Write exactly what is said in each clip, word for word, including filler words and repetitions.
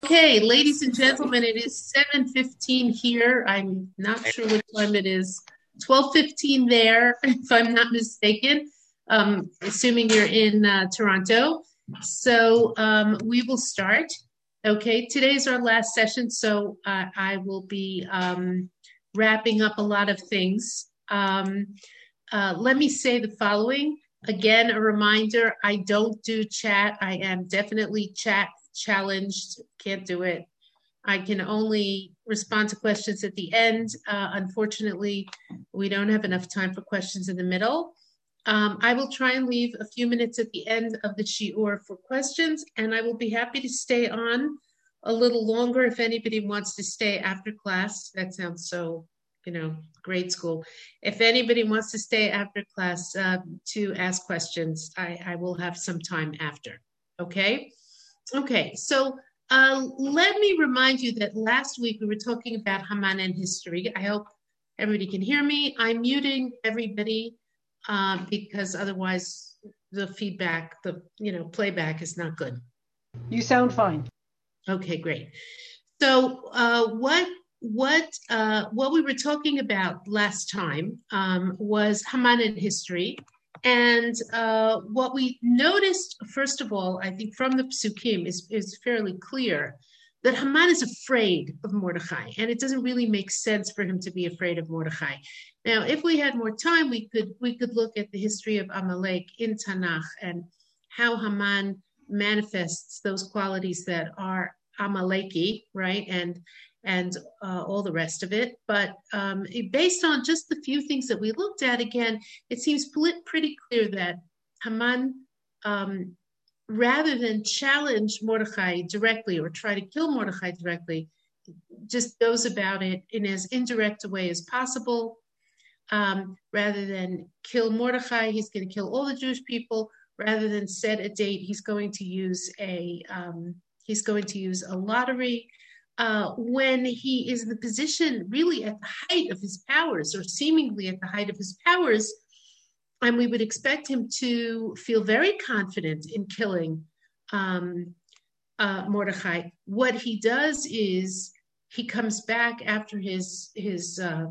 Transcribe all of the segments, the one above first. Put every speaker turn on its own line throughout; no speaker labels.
Okay, ladies and gentlemen, it is seven fifteen here. I'm not sure what time it is. twelve fifteen there, if I'm not mistaken, um, assuming you're in uh, Toronto. So um, we will start. Okay, today's our last session, so uh, I will be um, wrapping up a lot of things. Um, uh, let me say the following. Again, a reminder, I don't do chat. I am definitely chat challenged, can't do it. I can only respond to questions at the end. Uh, unfortunately, we don't have enough time for questions in the middle. Um, I will try and leave a few minutes at the end of the shiur for questions, and I will be happy to stay on a little longer if anybody wants to stay after class. That sounds so, you know, grade school. If anybody wants to stay after class uh, to ask questions, I, I will have some time after, okay? Okay, so uh, let me remind you that last week we were talking about Haman and history. I hope everybody can hear me. I'm muting everybody uh, because otherwise the feedback, the you know playback is not good.
You sound fine.
Okay, great. So uh, what what uh, what we were talking about last time um, was Haman and history. And uh, what we noticed, first of all, I think from the Psukim is, is fairly clear that Haman is afraid of Mordechai, and it doesn't really make sense for him to be afraid of Mordechai. Now, if we had more time, we could we could look at the history of Amalek in Tanakh and how Haman manifests those qualities that are Amaleki, right? And and uh, all the rest of it. But um, it, based on just the few things that we looked at, again, it seems pretty clear that Haman, um, rather than challenge Mordechai directly or try to kill Mordechai directly, just goes about it in as indirect a way as possible. Um, rather than kill Mordechai, he's going to kill all the Jewish people. Rather than set a date, he's going to use a um, he's going to use a lottery. Uh, when he is in the position really at the height of his powers, or seemingly at the height of his powers, and we would expect him to feel very confident in killing um, uh, Mordechai. What he does is he comes back after his his uh,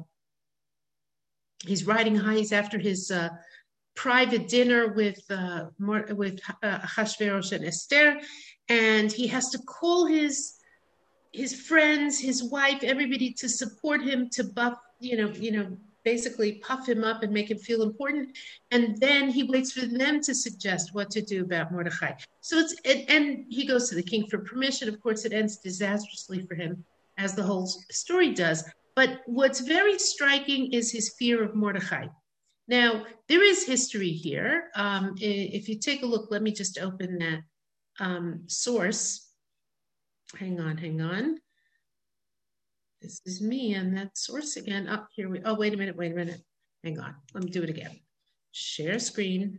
he's riding high. He's after his uh, private dinner with uh, with uh, Achashverosh and Esther, and he has to call his his friends, his wife, everybody to support him, to buff, you know, you know, basically puff him up and make him feel important. And then he waits for them to suggest what to do about Mordechai. So it's, it, and he goes to the king for permission. Of course, it ends disastrously for him, as the whole story does. But what's very striking is his fear of Mordechai. Now, there is history here. Um, if you take a look, let me just open that um, source. Hang on, hang on. This is me and that source again. Up oh, here we, oh, wait a minute, wait a minute. Hang on, let me do it again. Share screen.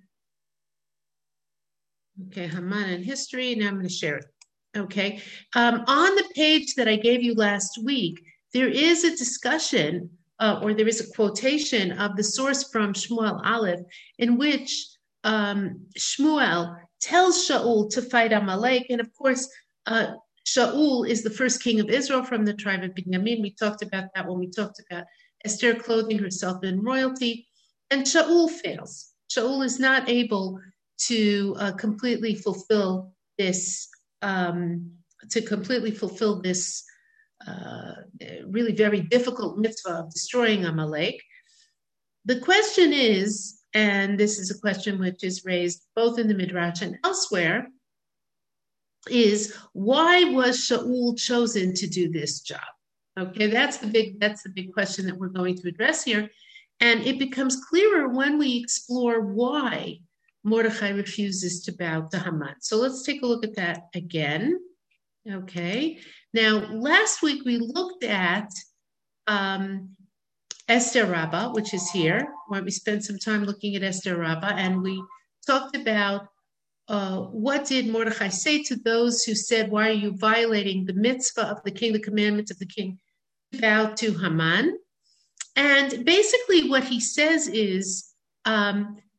Okay, Haman and history, now I'm gonna share it. Okay, um, on the page that I gave you last week, there is a discussion uh, or there is a quotation of the source from Shmuel Aleph in which um, Shmuel tells Shaul to fight Amalek, and of course, uh, Shaul is the first king of Israel from the tribe of Binyamin. We talked about that when we talked about Esther clothing herself in royalty. And Shaul fails. Shaul is not able to uh, completely fulfill this, um, to completely fulfill this uh, really very difficult mitzvah of destroying Amalek. The question is, and this is a question which is raised both in the Midrash and elsewhere, is why was Shaul chosen to do this job? Okay, that's the big that's the big question that we're going to address here. And it becomes clearer when we explore why Mordechai refuses to bow to Haman. So let's take a look at that again. Okay, now last week we looked at um, Esther Rabbah, which is here, where we spent some time looking at Esther Rabbah, and we talked about Uh, what did Mordechai say to those who said, why are you violating the mitzvah of the king, the commandment of the king, to bow to Haman? And basically what he says is um,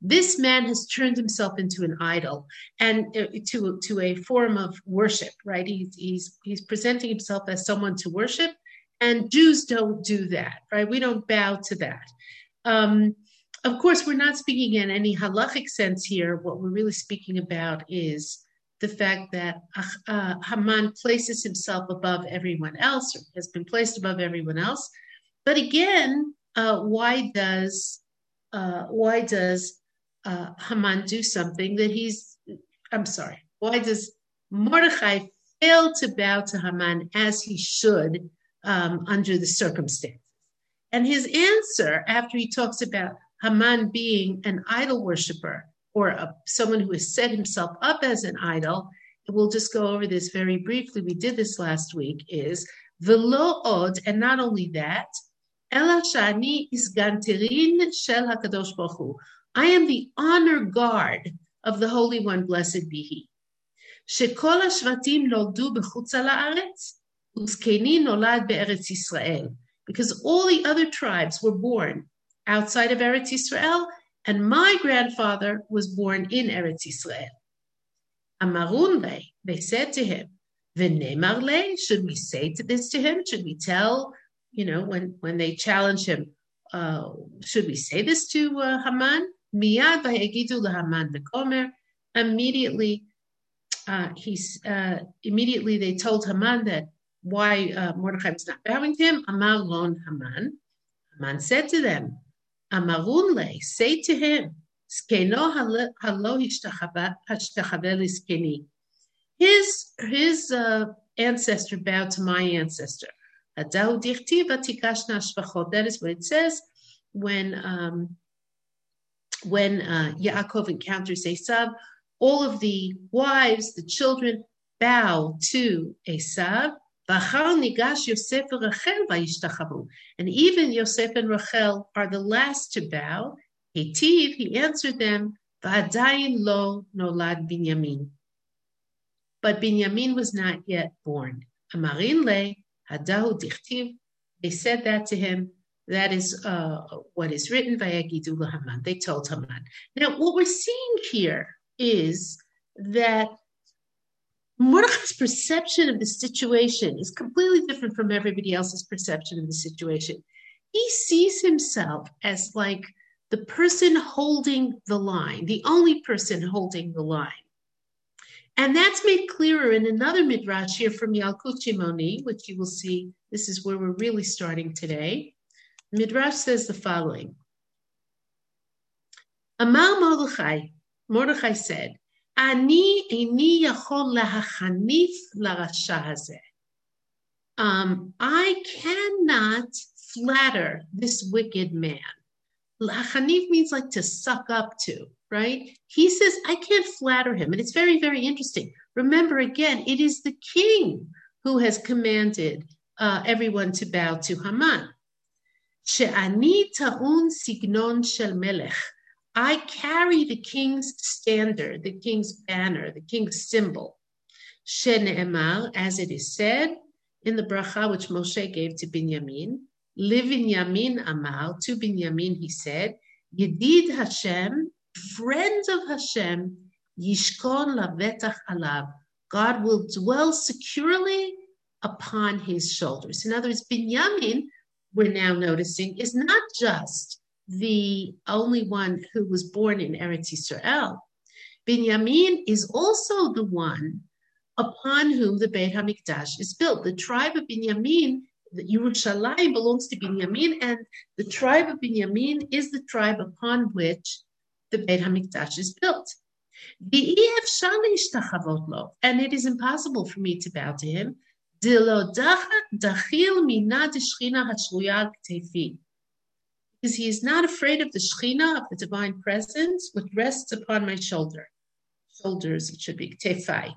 This man has turned himself into an idol and uh, to, to a form of worship, right? He's, he's, he's presenting himself as someone to worship, and Jews don't do that, right? We don't bow to that. Um, of course, we're not speaking in any halachic sense here. What we're really speaking about is the fact that uh, Haman places himself above everyone else, or has been placed above everyone else. But again, uh, why does uh, why does uh, Haman do something that he's? I'm sorry. Why does Mordechai fail to bow to Haman as he should um, under the circumstances? And his answer, after he talks about Haman being an idol worshiper, or a, someone who has set himself up as an idol, and we'll just go over this very briefly. We did this last week, is Velo od, and not only that, Ela shani isganterin shel HaKadosh Baruch Hu. I am the honor guard of the Holy One, blessed be He. Shekol hashvatim noldu bechutz ha'aretz, uzkeni nolad be'eretz Yisrael. Because all the other tribes were born outside of Eretz Yisrael, and my grandfather was born in Eretz Yisrael. Amarun le, they said to him, V'nemar le, should we say to this to him? Should we tell, you know, when, when they challenge him, uh, should we say this to uh, Haman? Miyad v'hegidu leHaman v'komer. Immediately, uh, he's, uh, immediately they told Haman that why uh, Mordechai was not bowing to him. Amar lon Haman. Haman said to them, Amarun le, say to him, Skeno halo hishtachave liskeni. His his uh, ancestor bowed to my ancestor. That is what it says when um, when uh, Yaakov encounters Esav. All of the wives, the children, bow to Esav. And even Yosef and Rachel are the last to bow. Hitiv, he answered them, V'adayin lo nolad Binyamin. But Binyamin was not yet born. Amarin le, hadahu dichtiv. They said that to him. That is uh, what is written, Vayagidu Haman. They told Haman. Now, what we're seeing here is that Mordechai's perception of the situation is completely different from everybody else's perception of the situation. He sees himself as like the person holding the line, the only person holding the line. And that's made clearer in another midrash here from Yalkut Shimoni, which you will see, this is where we're really starting today. Midrash says the following. Amar Mordechai, Mordechai said, Ani eini yachol lahachanif larasha hazeh. Um, I cannot flatter this wicked man. Lahachanif means like to suck up to, right? He says, I can't flatter him. And it's very, very interesting. Remember, again, it is the king who has commanded uh, everyone to bow to Haman. She'ani ta'un signon shel melech. I carry the king's standard, the king's banner, the king's symbol. Shene'emar, as it is said in the bracha which Moshe gave to Binyamin, Libinyamin Amar, to Binyamin he said, Yedid Hashem, friend of Hashem, Yishkon lavetach alav. God will dwell securely upon his shoulders. In other words, Binyamin, we're now noticing, is not just the only one who was born in Eretz Yisrael. Binyamin is also the one upon whom the Beit HaMikdash is built. The tribe of Binyamin, the Yerushalayim belongs to Binyamin, and the tribe of Binyamin is the tribe upon which the Beit HaMikdash is built. And it is impossible for me to bow to him. Because he is not afraid of the Shekhinah, of the divine presence, which rests upon my shoulder. Shoulders, it should be Ktefai.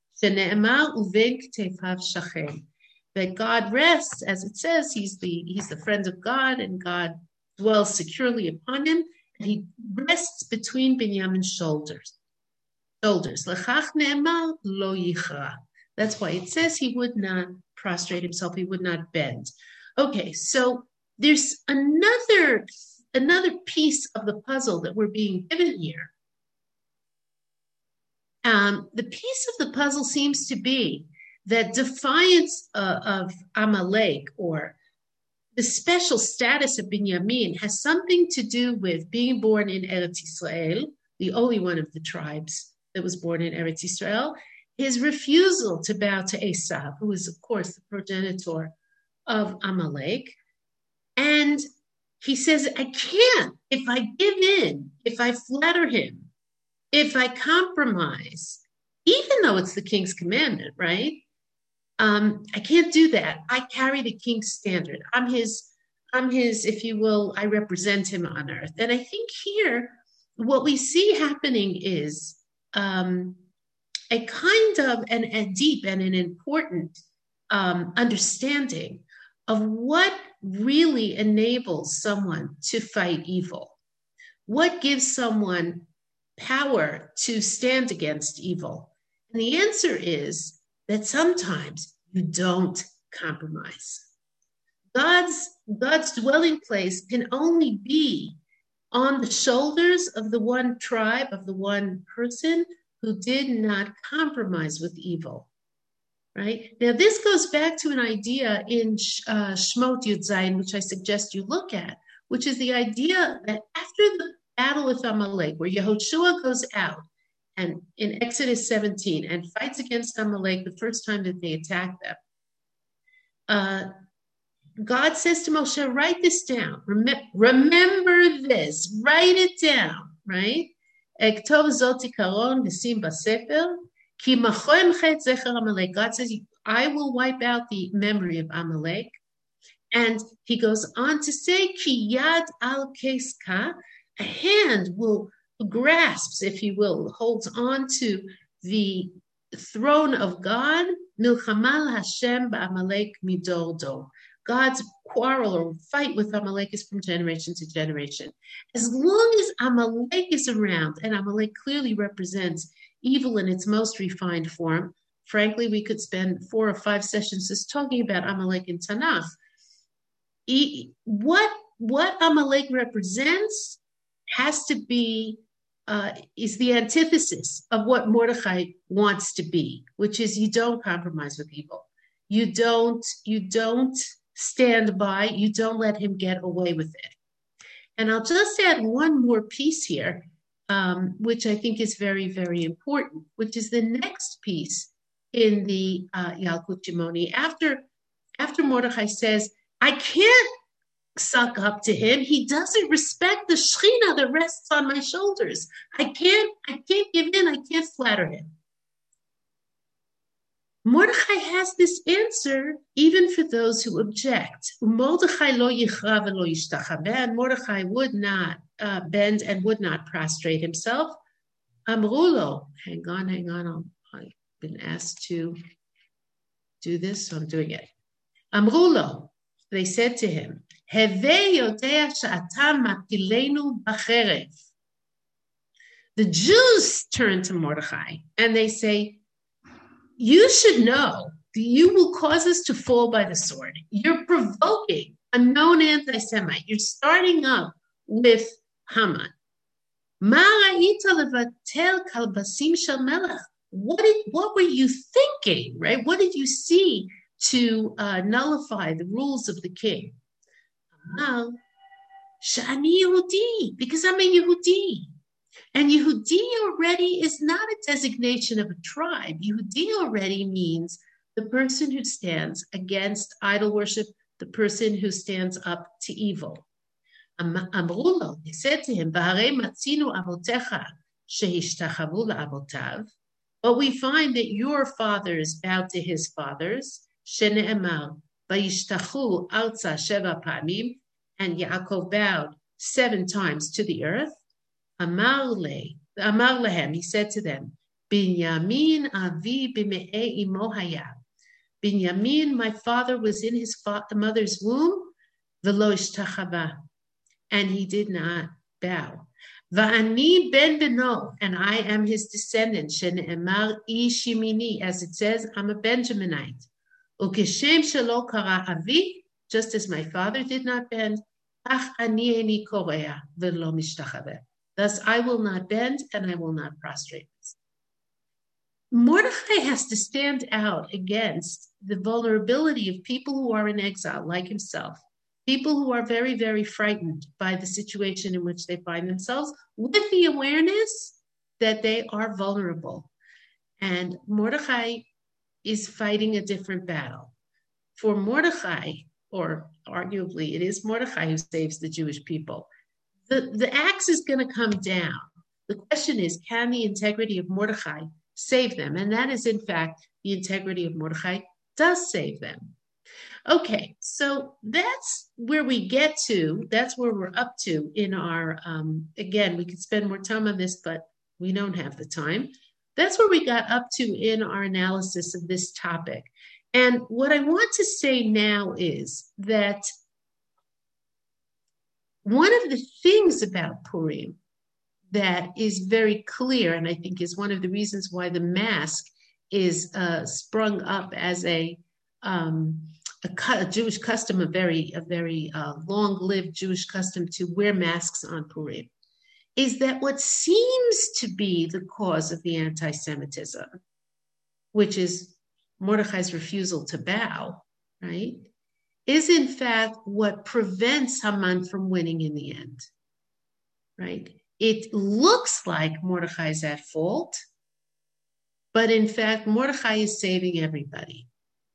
That God rests, as it says, he's the he's the friend of God, and God dwells securely upon him, and he rests between Binyamin's shoulders. Shoulders. Lechach ne'emar lo yichra. That's why it says he would not prostrate himself, he would not bend. Okay, so there's another another piece of the puzzle that we're being given here. Um, the piece of the puzzle seems to be that defiance uh, of Amalek, or the special status of Binyamin, has something to do with being born in Eretz Yisrael, the only one of the tribes that was born in Eretz Yisrael, his refusal to bow to Esav, who is, of course, the progenitor of Amalek. And he says, I can't. If I give in, if I flatter him, if I compromise, even though it's the king's commandment, right? Um, I can't do that. I carry the king's standard. I'm his, I'm his, if you will, I represent him on earth. And I think here, what we see happening is um, a kind of an, a deep and an important um, understanding of what really enables someone to fight evil. What gives someone power to stand against evil? And the answer is that sometimes you don't compromise. God's, God's dwelling place can only be on the shoulders of the one tribe, of the one person who did not compromise with evil, right? Now, this goes back to an idea in uh, Shmot Yud Zayin, which I suggest you look at, which is the idea that after the battle with Amalek, where Yehoshua goes out and in Exodus seventeen and fights against Amalek the first time that they attack them, uh, God says to Moshe, write this down. Rem- remember this. Write it down, right? God says, I will wipe out the memory of Amalek. And he goes on to say, Ki yad al keska, a hand will grasps, if you will, holds on to the throne of God. Milchamal Hashem ba'Amalek midor dor. God's quarrel or fight with Amalek is from generation to generation. As long as Amalek is around, and Amalek clearly represents evil in its most refined form. Frankly, we could spend four or five sessions just talking about Amalek in Tanakh. What, what Amalek represents has to be, uh, is the antithesis of what Mordechai wants to be, which is you don't compromise with evil. You don't, you don't stand by, you don't let him get away with it. And I'll just add one more piece here, um, which I think is very, very important, which is the next piece in the uh, Yalkut Shimoni. After, after Mordechai says, I can't suck up to him. He doesn't respect the Shechina that rests on my shoulders. I can't, I can't give in. I can't flatter him. Mordechai has this answer even for those who object. Mordechai lo yichra v'lo yishtachabeh. Mordechai would not uh, bend and would not prostrate himself. Amrulo, hang on, hang on. I've been asked to do this, so I'm doing it. Amrulo, they said to him, Hevei yodea she'ata matilenu b'cherev. The Jews turn to Mordechai and they say, you should know that you will cause us to fall by the sword. You're provoking a known anti-Semite. You're starting up with Haman. What did, what were you thinking, right? What did you see to uh, nullify the rules of the king? Shani Yehudi, because I'm a Yehudi. And Yehudi already is not a designation of a tribe. Yehudi already means the person who stands against idol worship, the person who stands up to evil. Amrulo, they said to him, but we find that your fathers bowed to his fathers, shene'emar, vayishtachu arza sheva pa'amim, and Yaakov bowed seven times to the earth. Amar le, Amar lehem, he said to them, Binyamin avi b'me'e imo haya. Binyamin, my father, was in his fa- mother's womb, v'lo ishtachava, and he did not bow. Va'ani ben beno, and I am his descendant, shene'emar ish yimini, as it says, I'm a Benjaminite. Ukeshem shelo kara avi, just as my father did not bend, Ach ani eini korea v'lo mishtachaveh. Thus I will not bend and I will not prostrate. Mordechai has to stand out against the vulnerability of people who are in exile, like himself, people who are very, very frightened by the situation in which they find themselves, with the awareness that they are vulnerable. And Mordechai is fighting a different battle. For Mordechai, or arguably it is Mordechai who saves the Jewish people, the, the axe is going to come down. The question is, can the integrity of Mordechai save them? And that is, in fact, the integrity of Mordechai does save them. Okay, so that's where we get to, that's where we're up to in our, um, again, we could spend more time on this, but we don't have the time. That's where we got up to in our analysis of this topic. And what I want to say now is that one of the things about Purim that is very clear, and I think is one of the reasons why the mask is uh, sprung up as a, um, a, a Jewish custom, a very, a very uh, long-lived Jewish custom to wear masks on Purim, is that what seems to be the cause of the anti-Semitism, which is Mordechai's refusal to bow, right, is in fact what prevents Haman from winning in the end, right? It looks like Mordechai is at fault, but in fact, Mordechai is saving everybody.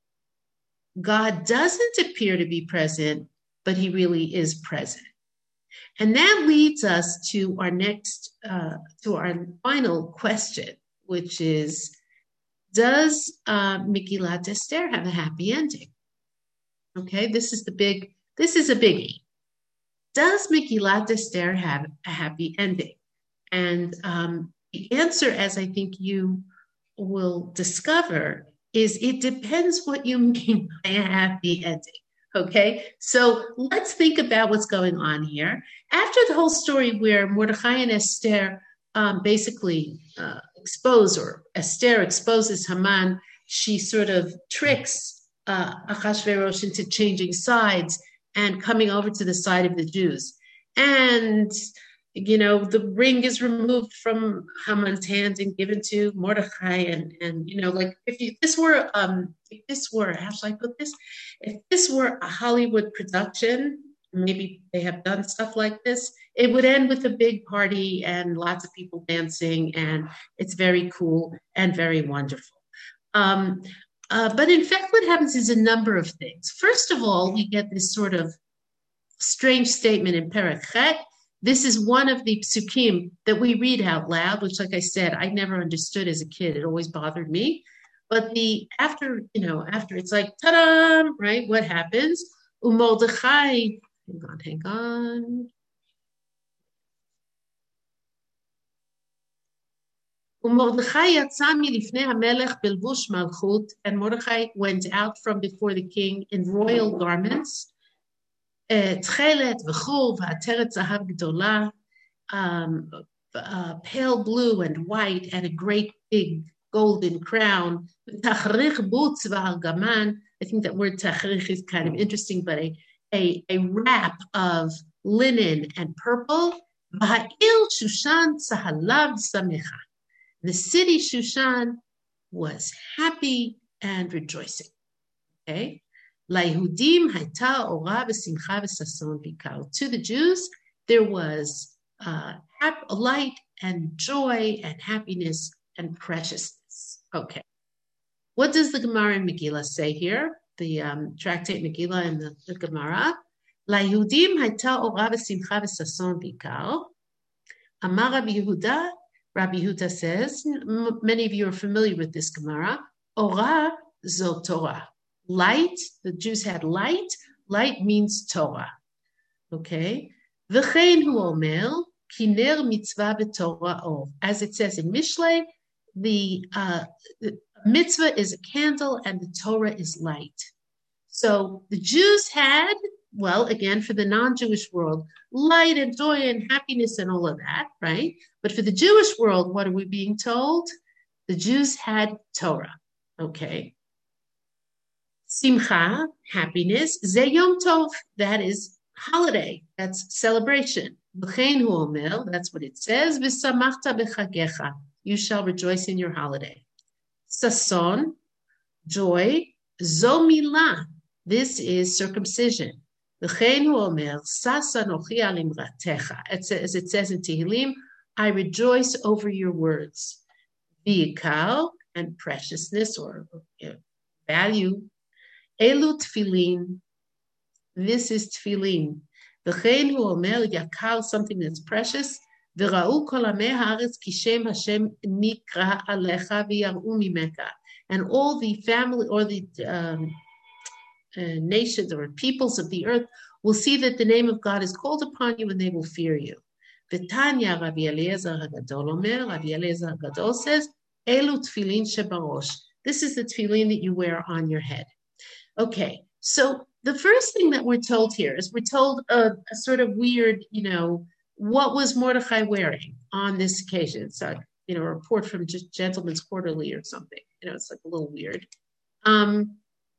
God doesn't appear to be present, but he really is present. And that leads us to our next, uh, to our final question, which is, does uh, Megillat Esther have a happy ending? Okay, this is the big, this is a biggie. Does Megillat Esther have a happy ending? And um, the answer, as I think you will discover, is it depends what you mean by a happy ending. Okay, so let's think about what's going on here. After the whole story where Mordechai and Esther um, basically uh, expose, or Esther exposes Haman, she sort of tricks uh, Achashverosh into changing sides and coming over to the side of the Jews. And, you know, the ring is removed from Haman's hand and given to Mordechai. And, and you know, like if you, this were, um, if this were, how should I put this? If this were a Hollywood production, maybe they have done stuff like this, it would end with a big party and lots of people dancing, and it's very cool and very wonderful. Um, uh, but in fact, what happens is a number of things. First of all, we get this sort of strange statement in Perek Chet. This is one of the psukim that we read out loud, which, like I said, I never understood as a kid. It always bothered me. But the after, you know, after it's like, ta-da, right? What happens? Umordechai, hang on, hang on. Umordechai yatsa milifnei hamelech belvush malchut, and Mordechai went out from before the king in royal garments. Tchelet v'chol v'ateret zahav gdola, pale blue and white, and a great big golden crown. Tachrich butz v'argaman. I think that word tachrich is kind of interesting, but a, a, a wrap of linen and purple. V'ha'il Shushan tzahalav samecha. The city Shushan was happy and rejoicing. Okay? Layehudim hayta ora v'simcha v'sason bikar. To the Jews, there was uh, light and joy and happiness and preciousness. Okay. What does the Gemara in Megillah say here? The um, tractate Megillah and the, the Gemara. Layehudim hayta ora v'simcha v'sason bikar. Amar Rabbi Yehuda. Rabbi Yehuda says, m- many of you are familiar with this Gemara. Ora zo Torah. Light, the Jews had light. Light means Torah. Okay. V'chein hu omer, kiner mitzvah b'Torah or. As it says in Mishlei, the, uh, the mitzvah is a candle and the Torah is light. So the Jews had, well, again, for the non-Jewish world, light and joy and happiness and all of that, right? But for the Jewish world, what are we being told? The Jews had Torah, okay? Simcha, happiness, ze yom tov, that is holiday, that's celebration. V'chein hu omer, that's what it says. V'samachta b'chagecha, you shall rejoice in your holiday. Sason, joy. Zo milah, this is circumcision. V'chein hu omer, sas anochi al imratecha, as it says in Tehillim, I rejoice over your words. V'yikal, and preciousness or you know, value. Elu tefillin, this is tefillin. V'chein hu omer yakal, something that's precious. V'ra'u kol amei haaretz ki shem Hashem nikra alecha v'yar'u mimeka. And all the family or the um, uh, nations or peoples of the earth will see that the name of God is called upon you and they will fear you. V'tanya Rabbi Eliezer HaGadol omer, Rabbi Eliezer HaGadol says, Elu tefillin shebarosh. This is the tefillin that you wear on your head. Okay, so the first thing that we're told here is we're told a, a sort of weird, you know, what was Mordechai wearing on this occasion? It's a, you know, a report from Gentleman's Quarterly or something. You know, it's like a little weird. Um,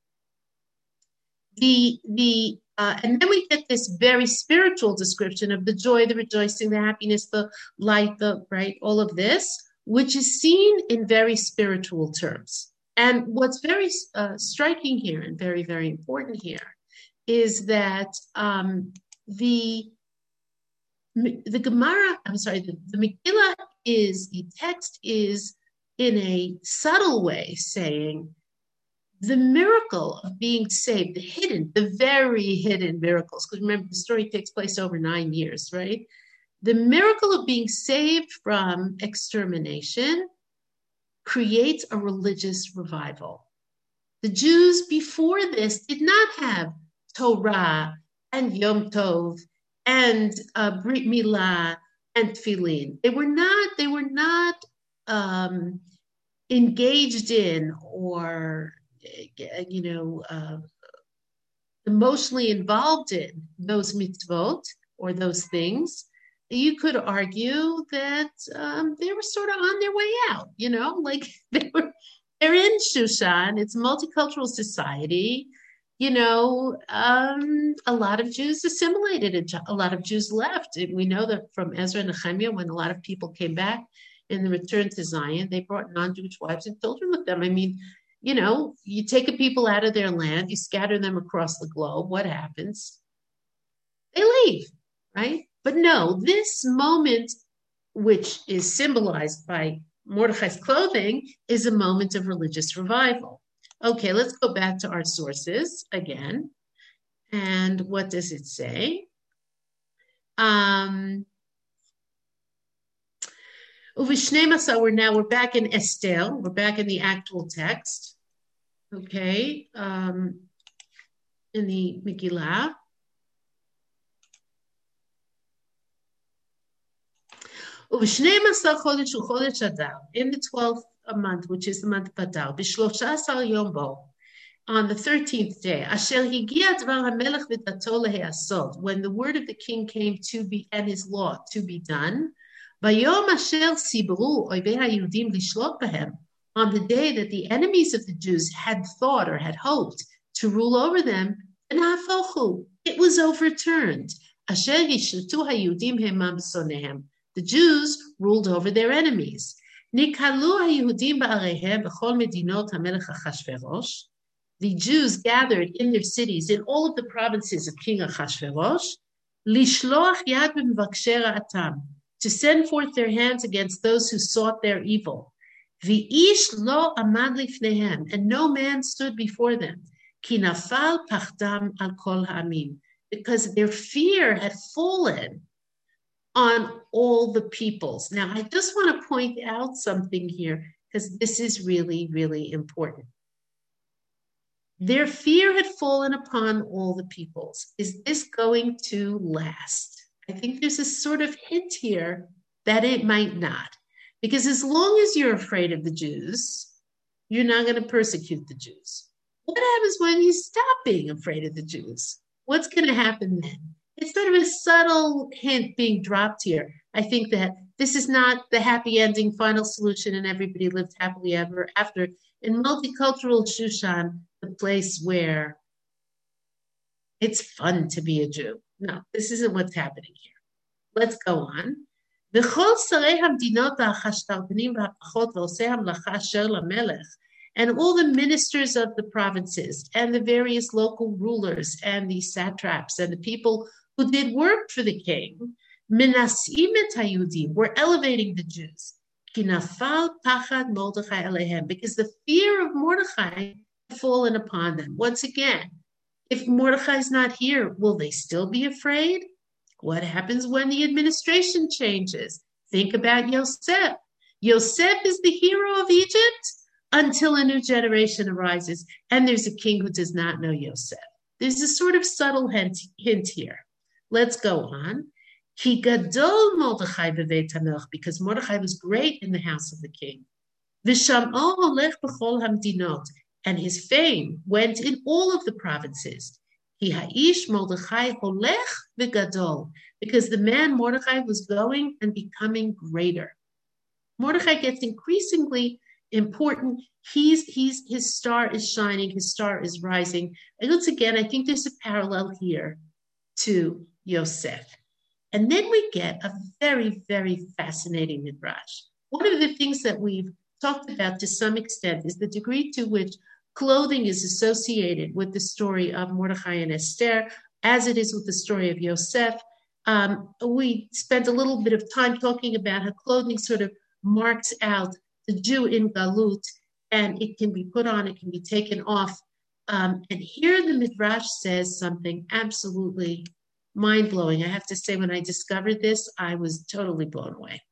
the the uh, and then we get this very spiritual description of the joy, the rejoicing, the happiness, the light, the right, all of this, which is seen in very spiritual terms. And what's very uh, striking here and very, very important here is that um, the the Gemara, I'm sorry, the, the Megillah is, the text is in a subtle way saying the miracle of being saved, the hidden, the very hidden miracles, because remember the story takes place over nine years, right? The miracle of being saved from extermination creates a religious revival. The Jews before this did not have Torah and Yom Tov and uh, Brit Milah and Tefillin. They were not, they were not um, engaged in or, you know, uh, emotionally involved in those mitzvot or those things. You could argue that um, they were sort of on their way out, you know, like they were, they're in Shushan, it's a multicultural society, you know, um, a lot of Jews assimilated and a lot of Jews left. And we know that from Ezra and Nehemiah, when a lot of people came back in the return to Zion, they brought non-Jewish wives and children with them. I mean, you know, you take a people out of their land, you scatter them across the globe, what happens? They leave, right? But no, this moment, which is symbolized by Mordechai's clothing, is a moment of religious revival. Okay, let's go back to our sources again. And what does it say? Um, we're now, we're back in Esther. We're back in the actual text. Okay, um, in the Megillah. In the twelfth month, which is the month of Adar, on the thirteenth day, when the word of the king came to be and his law to be done, on the day that the enemies of the Jews had thought or had hoped to rule over them, it was overturned. The Jews ruled over their enemies. The Jews gathered in their cities in all of the provinces of King Achashverosh to send forth their hands against those who sought their evil. And no man stood before them. Because their fear had fallen on all the peoples. Now, I just want to point out something here, because this is really, really important. Their fear had fallen upon all the peoples. Is this going to last? I think there's a sort of hint here that it might not. Because as long as you're afraid of the Jews, you're not going to persecute the Jews. What happens when you stop being afraid of the Jews? What's going to happen then? It's sort of a subtle hint being dropped here. I think that this is not the happy ending final solution and everybody lived happily ever after. In multicultural Shushan, the place where It's fun to be a Jew. No, this isn't what's happening here. Let's go on. וכל שרי המדינות החשתלטנים והפחות ועושי המלאכה אשר למלך, and all the ministers of the provinces and the various local rulers and the satraps and the people who did work for the king, מנשאים את היהודים, were elevating the Jews. כי נפל פחד מרדכי עליהם, because the fear of Mordechai had fallen upon them. Once again, if Mordechai is not here, will they still be afraid? What happens when the administration changes? Think about Yosef. Yosef is the hero of Egypt until a new generation arises, and there's a king who does not know Yosef. There's a sort of subtle hint, hint here. Let's go on. Ki gadol Mordechai b'veit hamelech, because Mordechai was great in the house of the king. V'sham'o holech b'chol hamdinot, and his fame went in all of the provinces. Ki ha'ish Mordechai holech v'gadol, because the man Mordechai was going and becoming greater. Mordechai gets increasingly important. He's, he's, his star is shining, his star is rising. And once again, I think there's a parallel here to Yosef. And then we get a very, very fascinating midrash. One of the things that we've talked about to some extent is the degree to which clothing is associated with the story of Mordechai and Esther, as it is with the story of Yosef. Um, we spent a little bit of time talking about how clothing sort of marks out the Jew in Galut, and it can be put on, it can be taken off. Um, and here the midrash says something absolutely mind-blowing. I have to say, when I discovered this, I was totally blown away.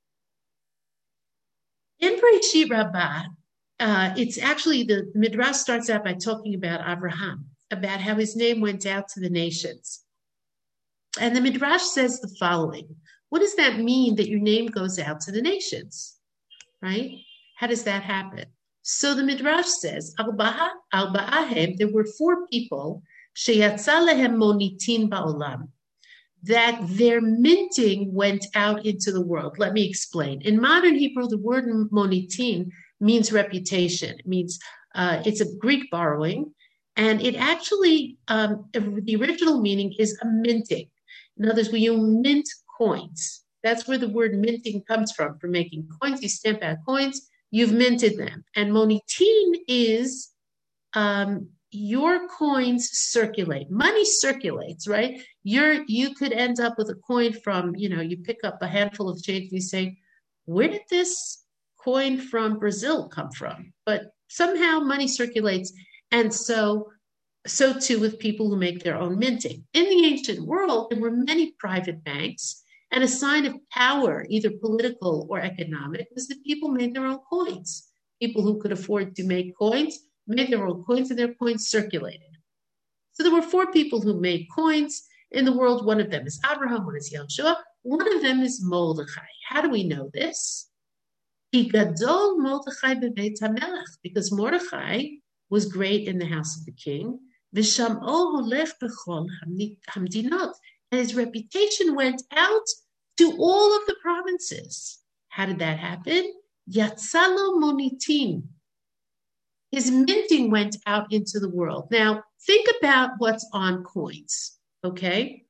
In Bereshit Rabbah, uh, it's actually, the Midrash starts out by talking about Abraham, about how his name went out to the nations. And the Midrash says the following. What does that mean, that your name goes out to the nations, right? How does that happen? So the Midrash says, Arba'a, Arba'ahem, there were four people, sheyatza lehem monitin ba'olam, that their minting went out into the world. Let me explain. In modern Hebrew, the word monitin means reputation. It means uh, it's a Greek borrowing, and it actually, um, the original meaning is a minting. In other words, when you mint coins, that's where the word minting comes from, for making coins. You stamp out coins, you've minted them. And monitin is um, your coins circulate. Money circulates, right? You're, you could end up with a coin from, you know, you pick up a handful of change and you say, where did this coin from Brazil come from? But somehow money circulates. And so, so too with people who make their own minting. In the ancient world, there were many private banks, and a sign of power, either political or economic, was that people made their own coins. People who could afford to make coins made their own coins, and their coins circulated. So there were four people who made coins in the world. One of them is Abraham, one is Yehoshua, one of them is Mordechai. How do we know this? Gadol Mordechai b'Beit HaMelech, because Mordechai was great in the house of the king. V'sham'o holech b'chol hamdinot, and his reputation went out to all of the provinces. How did that happen? Yatzalo monitin. His minting went out into the world. Now, think about what's on coins, okay?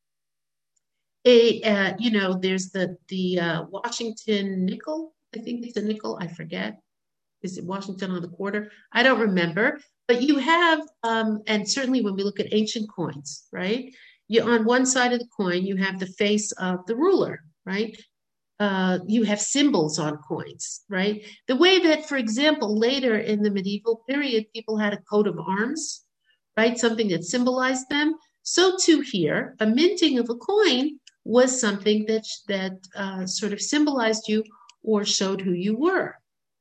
A, uh, you know, there's the, the uh, Washington nickel. I think it's a nickel. I forget. Is it Washington on the quarter? I don't remember. But you have, um, and certainly when we look at ancient coins, right? You, on one side of the coin, you have the face of the ruler, right? Uh, you have symbols on coins, right? The way that, for example, later in the medieval period, people had a coat of arms, right? Something that symbolized them. So too here, a minting of a coin was something that, that uh, sort of symbolized you or showed who you were.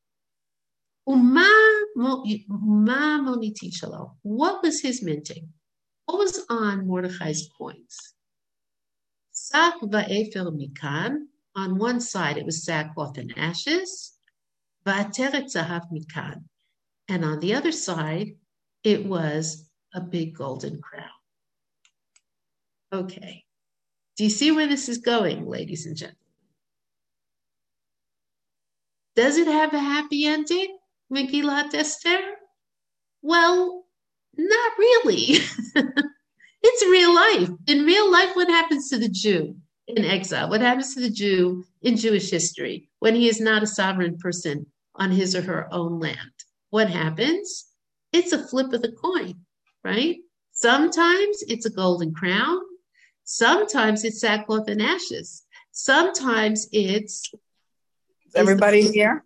What was his minting? What was on Mordechai's coins? Sak va'efer mikan. On one side, it was sackcloth and ashes. Va'ateret zahav mikan. And on the other side, it was a big golden crown. Okay. Do you see where this is going, ladies and gentlemen? Does it have a happy ending, Megillat Esther? Well, not really. It's It's real life. In real life, what happens to the Jew in exile? What happens to the Jew in Jewish history when he is not a sovereign person on his or her own land? What happens? It's a flip of the coin, right? Sometimes it's a golden crown. Sometimes it's sackcloth and ashes. Sometimes it's...
Is everybody the, here?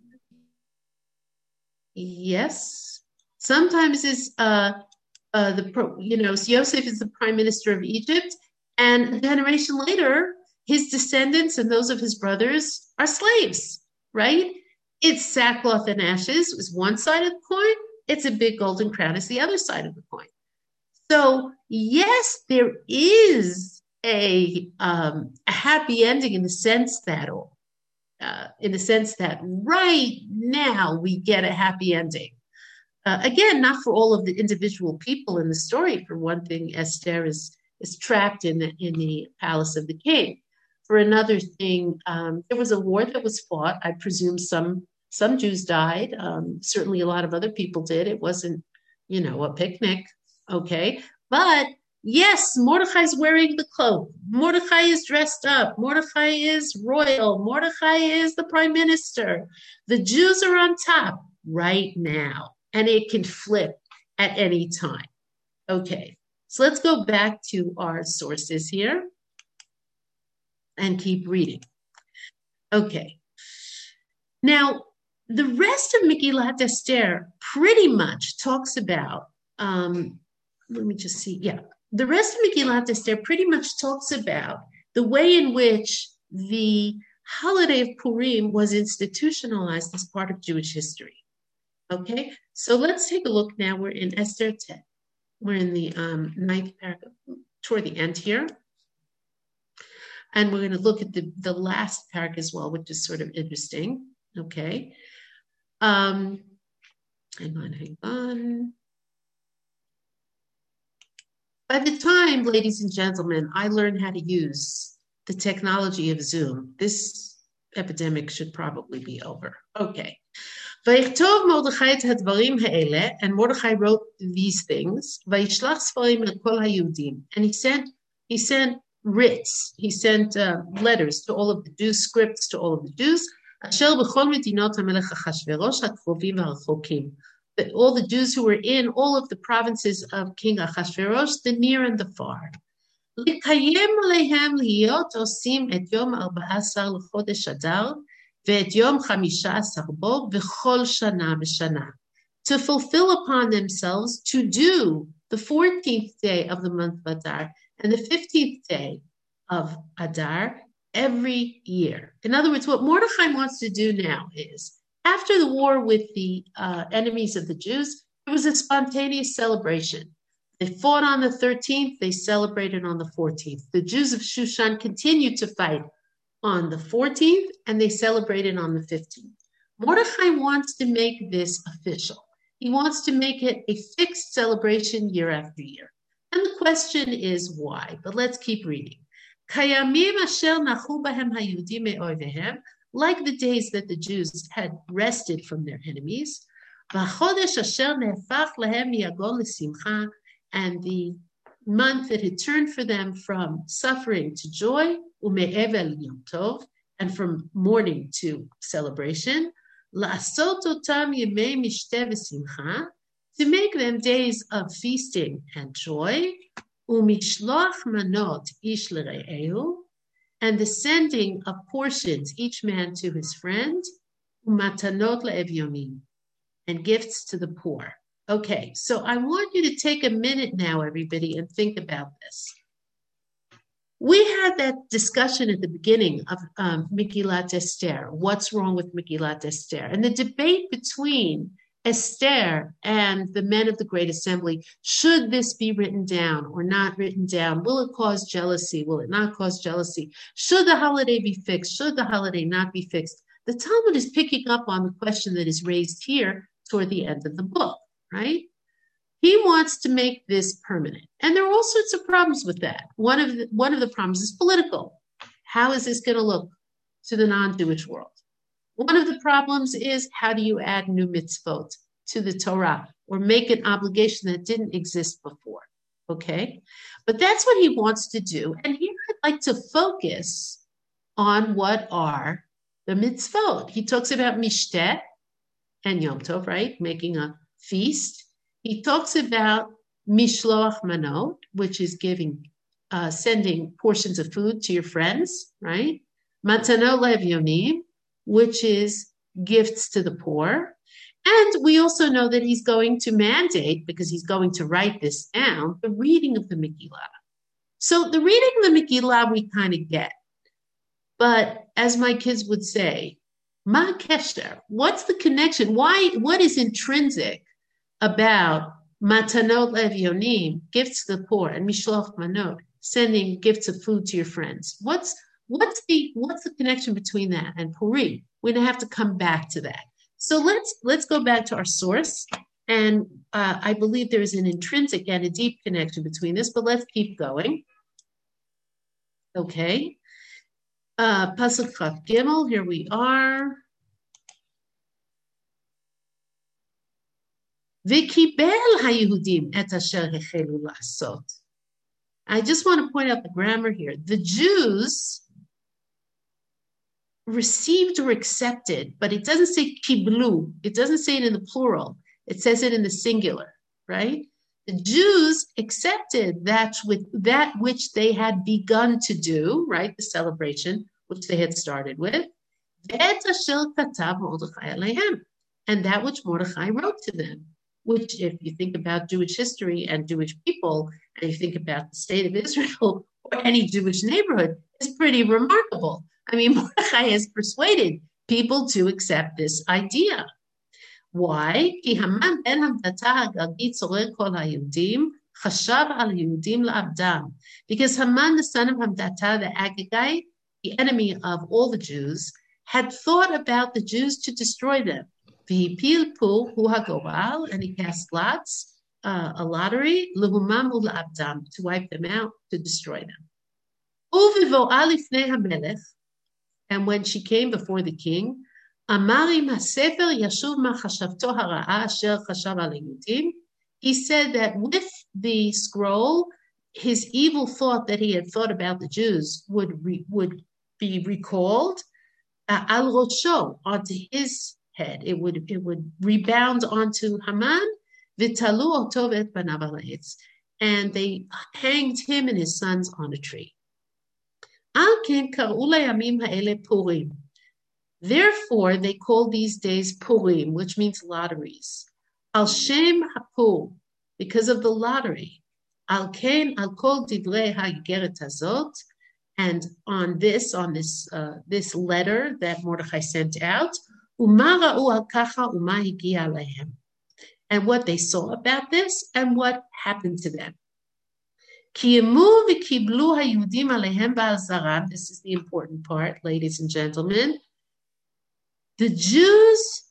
Yes. Sometimes it's... Uh, Uh, the you know Yosef is the prime minister of Egypt, and a generation later, his descendants and those of his brothers are slaves. Right? It's sackcloth and ashes is one side of the coin. It's a big golden crown is the other side of the coin. So yes, there is a um, a happy ending in the sense that, uh, in the sense that right now we get a happy ending. Uh, again, not for all of the individual people in the story. For one thing, Esther is, is trapped in the, in the palace of the king. For another thing, um, there was a war that was fought. I presume some some Jews died. Um, certainly a lot of other people did. It wasn't, you know, a picnic, okay? But yes, Mordechai is wearing the cloak. Mordechai is dressed up. Mordechai is royal. Mordechai is the prime minister. The Jews are on top right now. And it can flip at any time. Okay, so let's go back to our sources here and keep reading. Okay, now the rest of Megillat Esther pretty much talks about, um, let me just see, yeah. The rest of Megillat Esther pretty much talks about the way in which the holiday of Purim was institutionalized as part of Jewish history. Okay, so let's take a look now. We're in Esther ten. We're in the um, ninth paragraph, toward the end here. And we're going to look at the, the last paragraph as well, which is sort of interesting. Okay. Um, hang on, hang on. By the time, ladies and gentlemen, I learned how to use the technology of Zoom, this epidemic should probably be over. Okay. ויכתוב מרדכי את הדברים האלה, and Mordechai wrote these things, וישלח ספרים לכל היהודים, and he sent, he sent writs, he sent uh, letters to all of the Jews, scripts to all of the Jews, אשר בכל מדינות המלך אחשוורוש הקרובים והרחוקים. All the Jews who were in all of the provinces of King Achashverosh, the near and the far. לקיים עליהם להיות עושים את יום ארבעה עשר לחודש אדר, ואת יום חמישה עשר בו בכל שנה ושנה. To fulfill upon themselves to do the fourteenth day of the month of Adar and the fifteenth day of Adar every year. In other words, what Mordechai wants to do now is, after the war with the uh, enemies of the Jews, it was a spontaneous celebration. They fought on the thirteenth, they celebrated on the fourteenth. The Jews of Shushan continued to fight on the fourteenth, and they celebrated on the fifteenth. Mordechai wants to make this official. He wants to make it a fixed celebration year after year. And the question is why, but let's keep reading. Kayamim asher nachu bahem hayudim me'oivehem, like the days that the Jews had rested from their enemies, v'chodesh asher nehafach lahem miyagon l'simcha, and the month that had turned for them from suffering to joy, ume'evel yom tov, and from mourning to celebration, la'asot otam yemei mishteh v'simcha, to make them days of feasting and joy, umishloach manot ish l're'ehu, and the sending of portions, each man to his friend, umatanot le'evyomim, and gifts to the poor. Okay, so I want you to take a minute now, everybody, and think about this. We had that discussion at the beginning of um, Megillat Esther. What's wrong with Megillat Esther? And the debate between Esther and the men of the Great Assembly, should this be written down or not written down? Will it cause jealousy? Will it not cause jealousy? Should the holiday be fixed? Should the holiday not be fixed? The Talmud is picking up on the question that is raised here toward the end of the book, right? He wants to make this permanent. And there are all sorts of problems with that. One of the, one of the problems is political. How is this going to look to the non-Jewish world? One of the problems is, how do you add new mitzvot to the Torah or make an obligation that didn't exist before? okay? But that's what he wants to do. And here I'd like to focus on what are the mitzvot. He talks about Mishteh and Yom Tov, right? Making a feast. He talks about Mishloach Manot, which is giving, uh, sending portions of food to your friends, right? Matanot Levyonim, which is gifts to the poor. And we also know that he's going to mandate, because he's going to write this down, the reading of the Megillah. So the reading of the Megillah we kind of get. But as my kids would say, Ma kesher, what's the connection? Why, what is intrinsic about Matanot Levyonim, gifts to the poor, and Mishloach Manot, sending gifts of food to your friends? What's what's the what's the connection between that and Purim? We're gonna have to come back to that. So let's let's go back to our source, and uh, I believe there is an intrinsic and a deep connection between this. But let's keep going. Okay, uh, Pasuk Chaf Gimel. Here we are. V'kibel haYehudim et asher hechelu la'asot. I just want to point out the grammar here. The Jews received or accepted, but it doesn't say kiblu. It doesn't say it in the plural. It says it in the singular, right? The Jews accepted that with that which they had begun to do, right? The celebration, which they had started with. And that which Mordechai wrote to them, which if you think about Jewish history and Jewish people, and you think about the state of Israel or any Jewish neighborhood, is pretty remarkable. I mean, Mordechai has persuaded people to accept this idea. Why? Because Haman, the son of Hamdatah, the Agagite, the enemy of all the Jews, had thought about the Jews to destroy them. And he cast lots, uh, a lottery, to wipe them out, to destroy them. And when she came before the king, he said that with the scroll, his evil thought that he had thought about the Jews would re, would be recalled uh, al rosho, onto his head. It would it would rebound onto Haman, v'talu otov et banav al ha'etz, and they hanged him and his sons on a tree. Therefore, they call these days Purim, which means lotteries. Al Shem Hapur, because of the lottery. Al Ken Al Kol Divrei Hageret Hazot, and on this, on this, uh, this letter that Mordechai sent out, Uma Ra'u Al Kacha Uma Higia Alehem, and what they saw about this and what happened to them. This is the important part, ladies and gentlemen. The Jews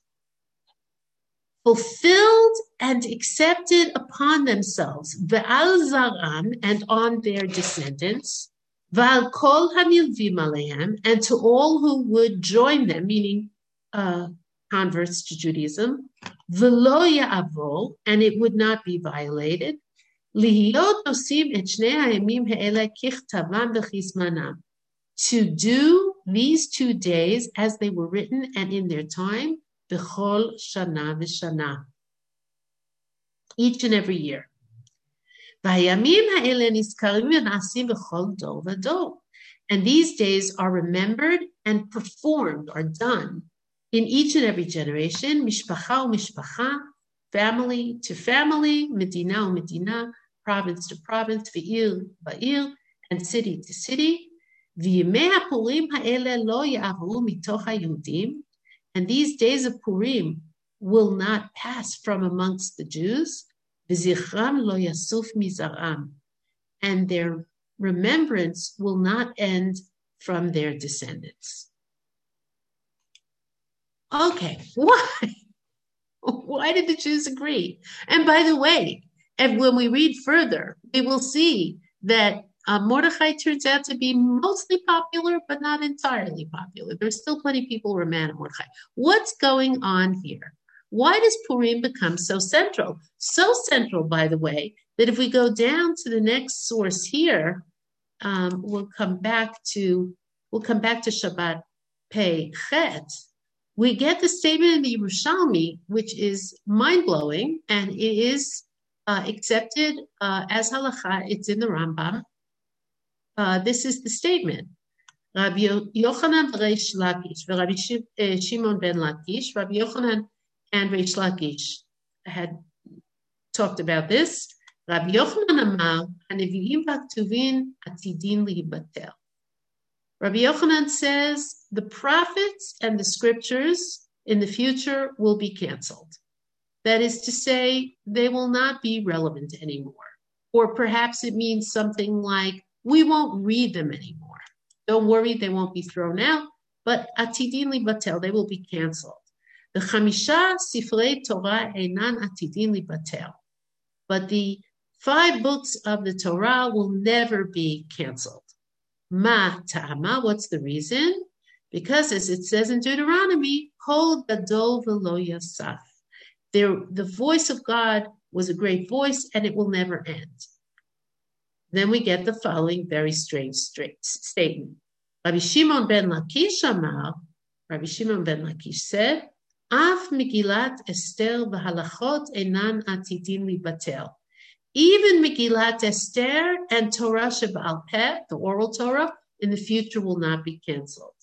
fulfilled and accepted upon themselves, ve'al zaram, and on their descendants, ve'al kol hamilvim alehem, and to all who would join them, meaning uh, converts to Judaism, ve'lo ya'avol, and it would not be violated, lihiyot osim et shnei ha'yamim ha'ele kichtavam v'chizmanam, to do these two days as they were written and in their time, b'chol shana v'shana, each and every year. V'hayamim ha'ele nizkarim v'nasim b'chol dor v'dor, and these days are remembered and performed, are done in each and every generation, mishpacha u'mishpacha, family to family, medina u'medina, province to province, v'ir v'ir, and city to city. And these days of Purim will not pass from amongst the Jews, and their remembrance will not end from their descendants. Okay, why? Why did the Jews agree? And by the way, and when we read further, we will see that Uh, Mordechai turns out to be mostly popular, but not entirely popular. There's still plenty of people who are mad at Mordechai. What's going on here? Why does Purim become so central? So central, by the way, that if we go down to the next source here, um, we'll come back to we'll come back to Shabbat Pei Chet. We get the statement in the Yerushalmi, which is mind-blowing, and it is uh, accepted uh, as halacha. It's in the Rambam. Uh, this is the statement. Rabbi Yochanan Reish Lakish, Rabbi Shimon ben Lakish, Rabbi Yochanan and Reish Lakish had talked about this. Rabbi Yochanan Amar, Hanevi'im v'Ktuvim atidin libatel. Rabbi Yochanan says the prophets and the scriptures in the future will be canceled. That is to say, they will not be relevant anymore. Or perhaps it means something like, we won't read them anymore. Don't worry, they won't be thrown out, but atidin libatel, they will be canceled. The Chamisha Sifrei Torah einan atidin libatel. But the five books of the Torah will never be canceled. Ma ta'ama, what's the reason? Because as it says in Deuteronomy, Kol gadol v'lo yasaf. The voice of God was a great voice and it will never end. Then we get the following very strange straight statement. Rabbi Shimon ben Lakish Amar, Rabbi Shimon ben Lakish said, Af Megillat Esther v'halachot einan atidin libatel. Even Megillat Esther and Torah Sheba'al Peh, the oral Torah, in the future will not be canceled.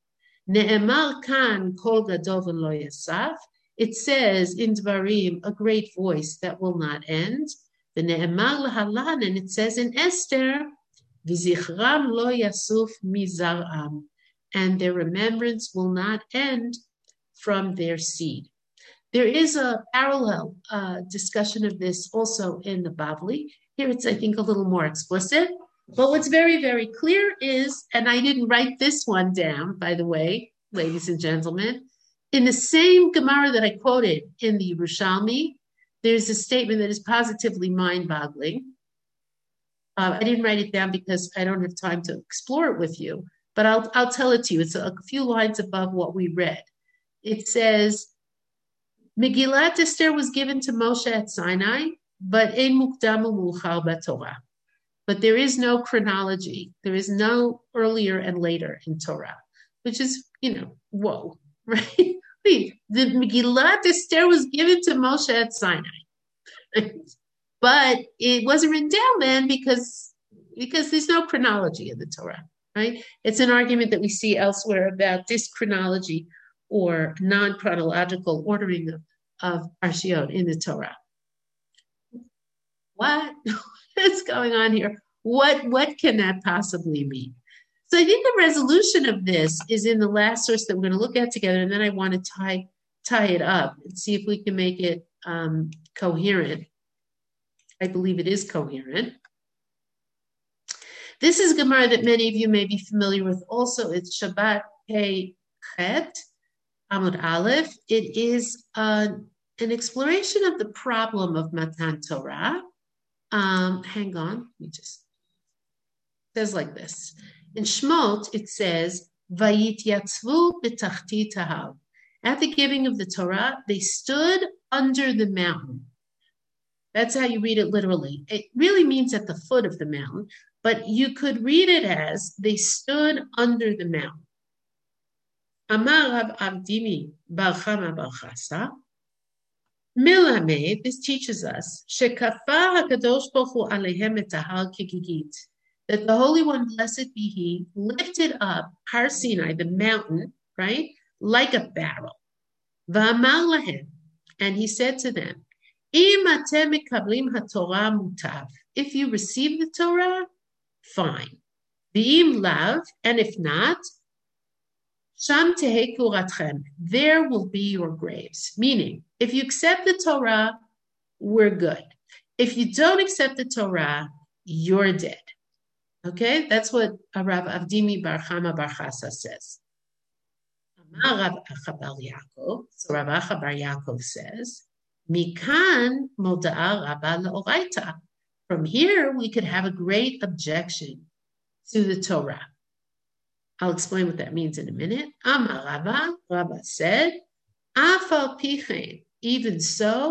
Ne'emar kan kol gadol v'lo yasaf. It says in Dvarim, a great voice that will not end. The Ne'emar lahalan, and it says in Esther, v'zichram lo yasuf mizaram, and their remembrance will not end from their seed. There is a parallel uh, discussion of this also in the Bavli. Here it's, I think, a little more explicit. But what's very, very clear is, and I didn't write this one down, by the way, ladies and gentlemen, in the same Gemara that I quoted in the Yerushalmi, there's a statement that is positively mind-boggling. Uh, I didn't write it down because I don't have time to explore it with you, but I'll, I'll tell it to you. It's a, a few lines above what we read. It says, Megillat Esther was given to Moshe at Sinai, but ein mukdam u'muchar b'Torah. But there is no chronology. There is no earlier and later in Torah, which is, you know, whoa, right? Wait, the Megillat Esther was given to Moshe at Sinai, but it wasn't written down then because, because there's no chronology in the Torah, right? It's an argument that we see elsewhere about this chronology or non-chronological ordering of, of Parshiot in the Torah. What? What's going on here? What, what can that possibly mean? So I think the resolution of this is in the last source that we're going to look at together, and then I want to tie, tie it up and see if we can make it um, coherent. I believe it is coherent. This is Gemara that many of you may be familiar with also. It's Shabbat Pei Chet, Amud Aleph. It is uh, an exploration of the problem of Matan Torah. Um, hang on, let me just, it says like this. In Shmot, it says, Vayityatzvu b'tachti tahav. At the giving of the Torah, they stood under the mountain. That's how you read it literally. It really means at the foot of the mountain, but you could read it as they stood under the mountain. Amar Rab Avdimi bar Chama bar Chasa. Milamed, this teaches us, Shekafar HaKadosh Baruch Hu Alehem et Hahar Kigigit, that the Holy One, blessed be He, lifted up Har Sinai, the mountain, right, like a barrel. V'amar lahem, and He said to them, Im atem mekablim haTorah mutav. If you receive the Torah, fine. V'im lav, and if not, Sham tehei kuratchem, there will be your graves. Meaning, if you accept the Torah, we're good. If you don't accept the Torah, you're dead. Okay, that's what Rav Avdimi bar Chama bar Chasa says. Amar Rav Acha bar Yaakov, so Rav Acha bar Yaakov says, Mikan moda'a rabba le'oraita. From here, we could have a great objection to the Torah. I'll explain what that means in a minute. Amar Rava, Rava said, Afal pichen, even so,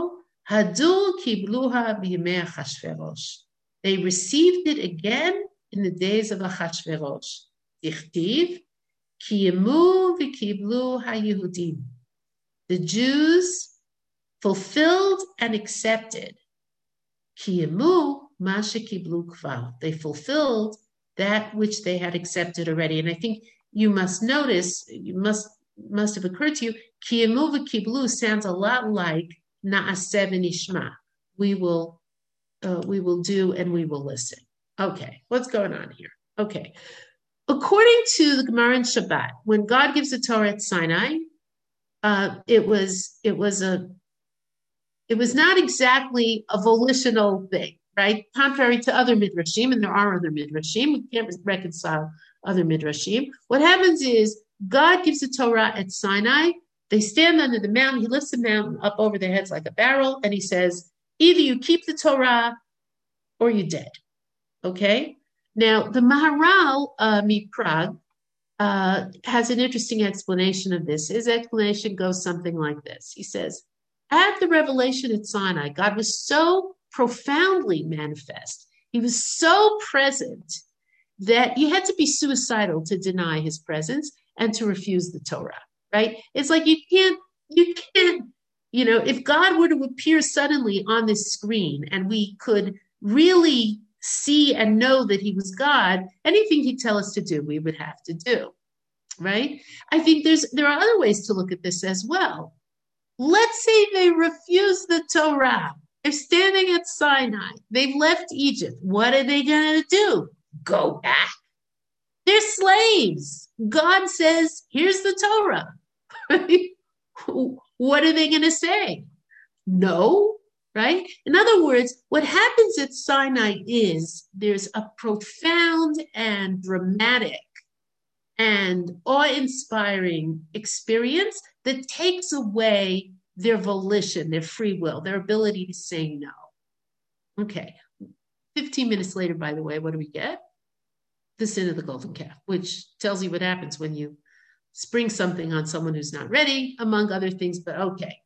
Hadu kibluha b'yemei Achashverosh. They received it again in the days of Achashverosh. Dichtiv, kiyamu v'kiblu haYehudim. The Jews fulfilled and accepted. Kiyamu ma shekiblu kvar. They fulfilled that which they had accepted already. And I think you must notice, you must must have occurred to you, kiyamu v'kiblu sounds a lot like na'aseh v'nishma. We will, uh, we will do and we will listen. Okay, what's going on here? Okay, according to the Gemara in Shabbat, when God gives the Torah at Sinai, uh, it was it was a it was not exactly a volitional thing, right? Contrary to other midrashim, and there are other midrashim, we can't reconcile other midrashim. What happens is God gives the Torah at Sinai. They stand under the mountain. He lifts the mountain up over their heads like a barrel, and he says, either you keep the Torah or you're dead. Okay? Now, the Maharal uh, Mi Prague uh, has an interesting explanation of this. His explanation goes something like this. He says, at the revelation at Sinai, God was so profoundly manifest. He was so present that you had to be suicidal to deny his presence and to refuse the Torah, right? It's like you can't, you can't, you know, if God were to appear suddenly on this screen and we could really see and know that he was God, anything he'd tell us to do, we would have to do, right? I think there's there are other ways to look at this as well. Let's say they refuse the Torah. They're standing at Sinai. They've left Egypt. What are they going to do? Go back? They're slaves. God says, here's the Torah. What are they going to say? No, right? In other words, what happens at Sinai is there's a profound and dramatic and awe-inspiring experience that takes away their volition, their free will, their ability to say no. Okay, fifteen minutes later, by the way, what do we get? The sin of the golden calf, which tells you what happens when you spring something on someone who's not ready, among other things, but okay.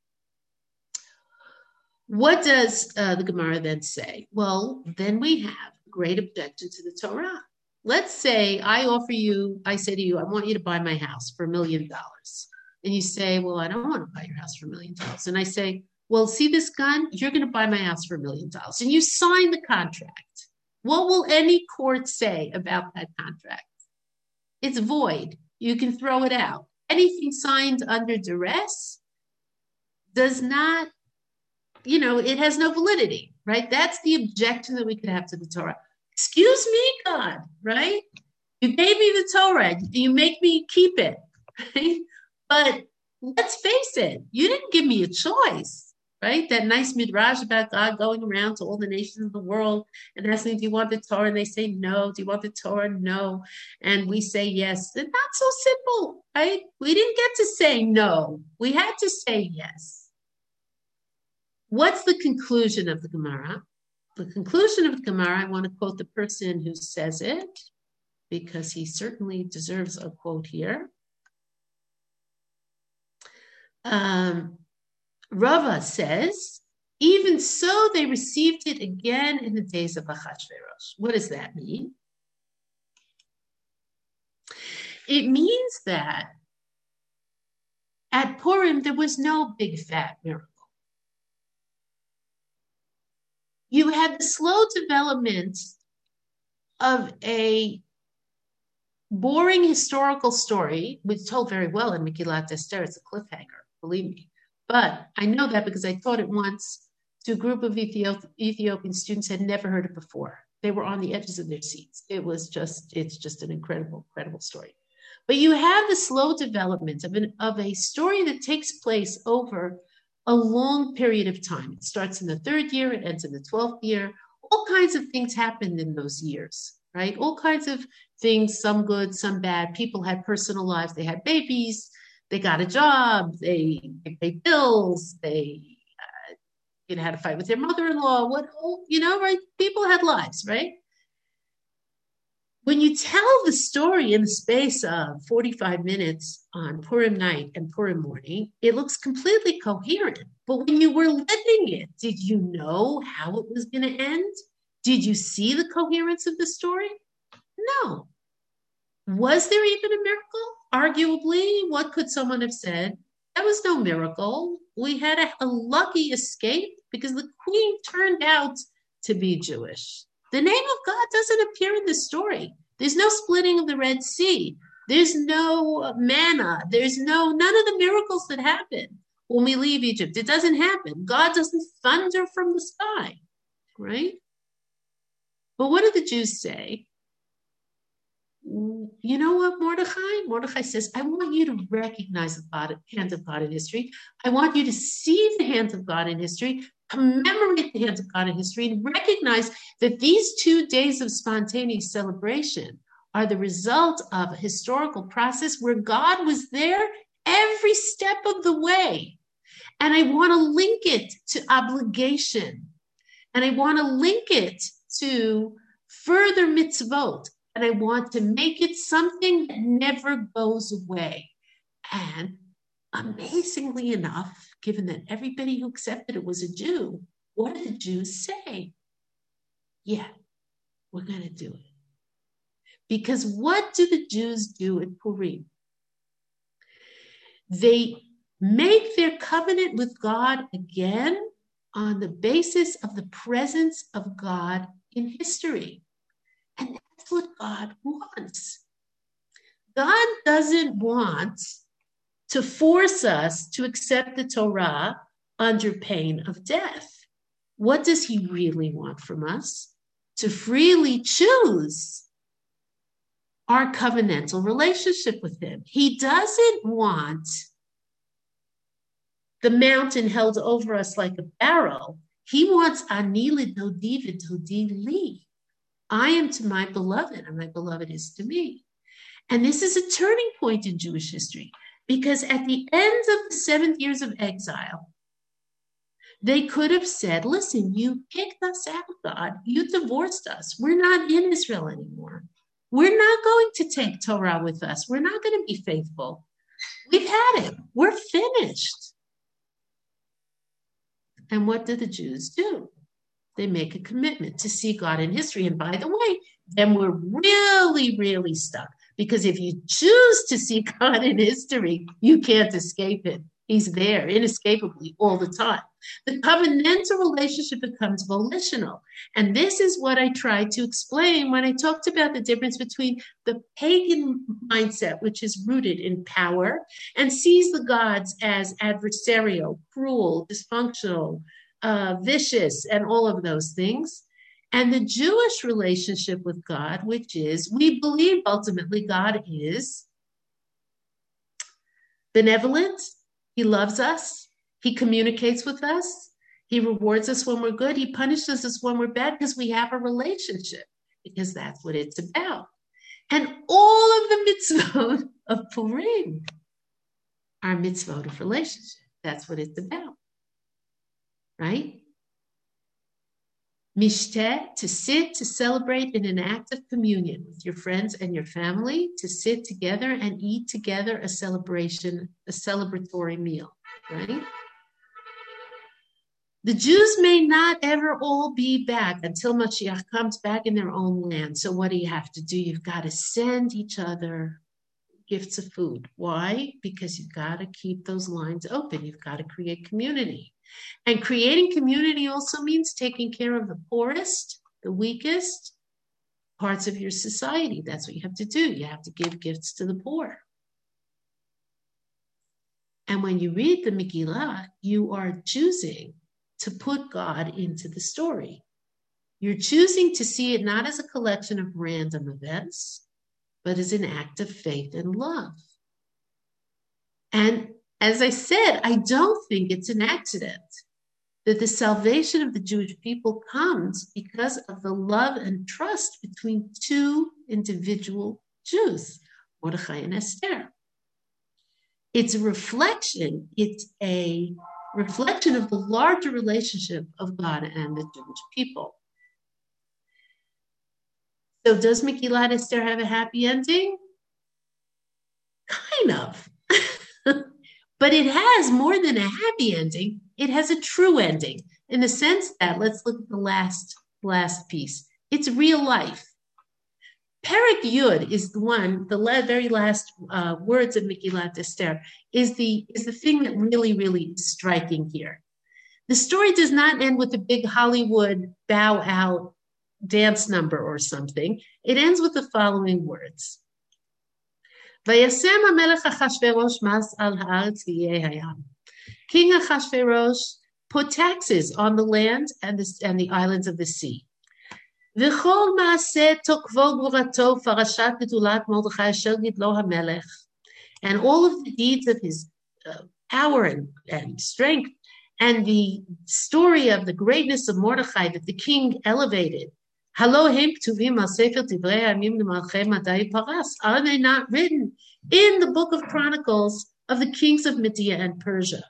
What does uh, the Gemara then say? Well, then we have a great objection to the Torah. Let's say I offer you, I say to you, I want you to buy my house for a million dollars. And you say, well, I don't want to buy your house for a million dollars. And I say, well, see this gun? You're going to buy my house for a million dollars. And you sign the contract. What will any court say about that contract? It's void. You can throw it out. Anything signed under duress does not, you know, it has no validity, right? That's the objection that we could have to the Torah. Excuse me, God, right? You gave me the Torah. You make me keep it, right? But let's face it, you didn't give me a choice, right? That nice midrash about God going around to all the nations of the world and asking, do you want the Torah? And they say, no. Do you want the Torah? No. And we say, yes. It's not so simple, right? We didn't get to say no. We had to say yes. What's the conclusion of the Gemara? The conclusion of the Gemara, I want to quote the person who says it, because he certainly deserves a quote here. Um, Rava says, even so, they received it again in the days of Achashverosh. What does that mean? It means that at Purim, there was no big fat miracle. You had the slow development of a boring historical story, which is told very well in Megillat Esther. It's a cliffhanger, believe me. But I know that because I taught it once to a group of Ethiop- Ethiopian students who had never heard it before. They were on the edges of their seats. It was just, it's just an incredible, incredible story. But you have the slow development of, an, of a story that takes place over a long period of time. It starts in the third year, it ends in the twelfth year. All kinds of things happened in those years, right? All kinds of things, some good, some bad. People had personal lives. They had babies. They got a job. They, they paid bills. They uh, you know, had a fight with their mother-in-law. What, you know, right? People had lives, right? When you tell the story in the space of forty-five minutes on Purim night and Purim morning, it looks completely coherent. But when you were living it, did you know how it was going to end? Did you see the coherence of the story? No. Was there even a miracle? Arguably, what could someone have said? That was no miracle. We had a, a lucky escape because the queen turned out to be Jewish. The name of God doesn't appear in this story. There's no splitting of the Red Sea. There's no manna. There's no, none of the miracles that happen when we leave Egypt. It doesn't happen. God doesn't thunder from the sky, right? But what do the Jews say? You know what, Mordechai? Mordechai says, I want you to recognize the God, hand of God in history. I want you to see the hand of God in history, commemorate the hand of God in history, and recognize that these two days of spontaneous celebration are the result of a historical process where God was there every step of the way. And I want to link it to obligation. And I want to link it to further mitzvot. And I want to make it something that never goes away. And amazingly enough, given that everybody who accepted it was a Jew, what did the Jews say? Yeah, we're going to do it. Because what do the Jews do at Purim? They make their covenant with God again on the basis of the presence of God in history. And that's what God wants. God doesn't want to force us to accept the Torah under pain of death. What does he really want from us? To freely choose our covenantal relationship with him. He doesn't want the mountain held over us like a barrel. He wants ani lidodi v'dodi li. I am to my beloved, and my beloved is to me. And this is a turning point in Jewish history, because at the end of the seventh years of exile, they could have said, listen, you kicked us out, God. You divorced us. We're not in Israel anymore. We're not going to take Torah with us. We're not going to be faithful. We've had it. We're finished. And what do the Jews do? They make a commitment to see God in history. And by the way, then we're really, really stuck. Because if you choose to see God in history, you can't escape it. He's there inescapably all the time. The covenantal relationship becomes volitional. And this is what I tried to explain when I talked about the difference between the pagan mindset, which is rooted in power and sees the gods as adversarial, cruel, dysfunctional, uh, vicious, and all of those things. And the Jewish relationship with God, which is, we believe ultimately God is benevolent. He loves us. He communicates with us. He rewards us when we're good. He punishes us when we're bad because we have a relationship, because that's what it's about. And all of the mitzvot of Purim are mitzvot of relationship. That's what it's about, right? Mishteh, to sit, to celebrate in an act of communion with your friends and your family, to sit together and eat together a celebration, a celebratory meal, right? The Jews may not ever all be back until Mashiach comes back in their own land. So what do you have to do? You've got to send each other gifts of food. Why? Because you've got to keep those lines open. You've got to create community. And creating community also means taking care of the poorest, the weakest parts of your society. That's what you have to do. You have to give gifts to the poor. And when you read the Megillah, you are choosing to put God into the story. You're choosing to see it not as a collection of random events, but as an act of faith and love. And as I said, I don't think it's an accident that the salvation of the Jewish people comes because of the love and trust between two individual Jews, Mordechai and Esther. It's a reflection, it's a reflection of the larger relationship of God and the Jewish people. So does Megillat Esther have a happy ending? Kind of. But it has more than a happy ending. It has a true ending in the sense that, let's look at the last, last piece. It's real life. Perek Yud is the one, the very last uh, words of Megillat Esther is the, is the thing that really, really is striking here. The story does not end with a big Hollywood bow out dance number or something. It ends with the following words. Vayasem HaMelech Achashverosh mas al haaretz v'yeh hayam. King Achashverosh put taxes on the land and the, and the islands of the sea. V'chol ma'aseh tokvo gvurato farashat gedulat Mordechai asher gidlo HaMelech. And all of the deeds of his uh, power and, and strength and the story of the greatness of Mordechai that the king elevated. Are they not written in the book of Chronicles of the kings of Media and Persia?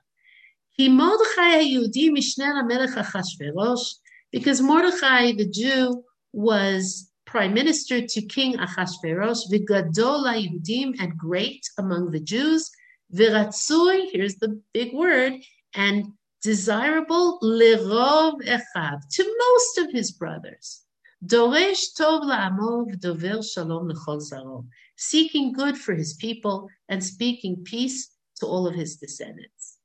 Because Mordechai the Jew was prime minister to King Achashverosh, and great among the Jews, here's the big word, and desirable lerov echad, to most of his brothers. Doresh tov la'amo v'dover shalom l'chol zaro, seeking good for his people and speaking peace to all of his descendants.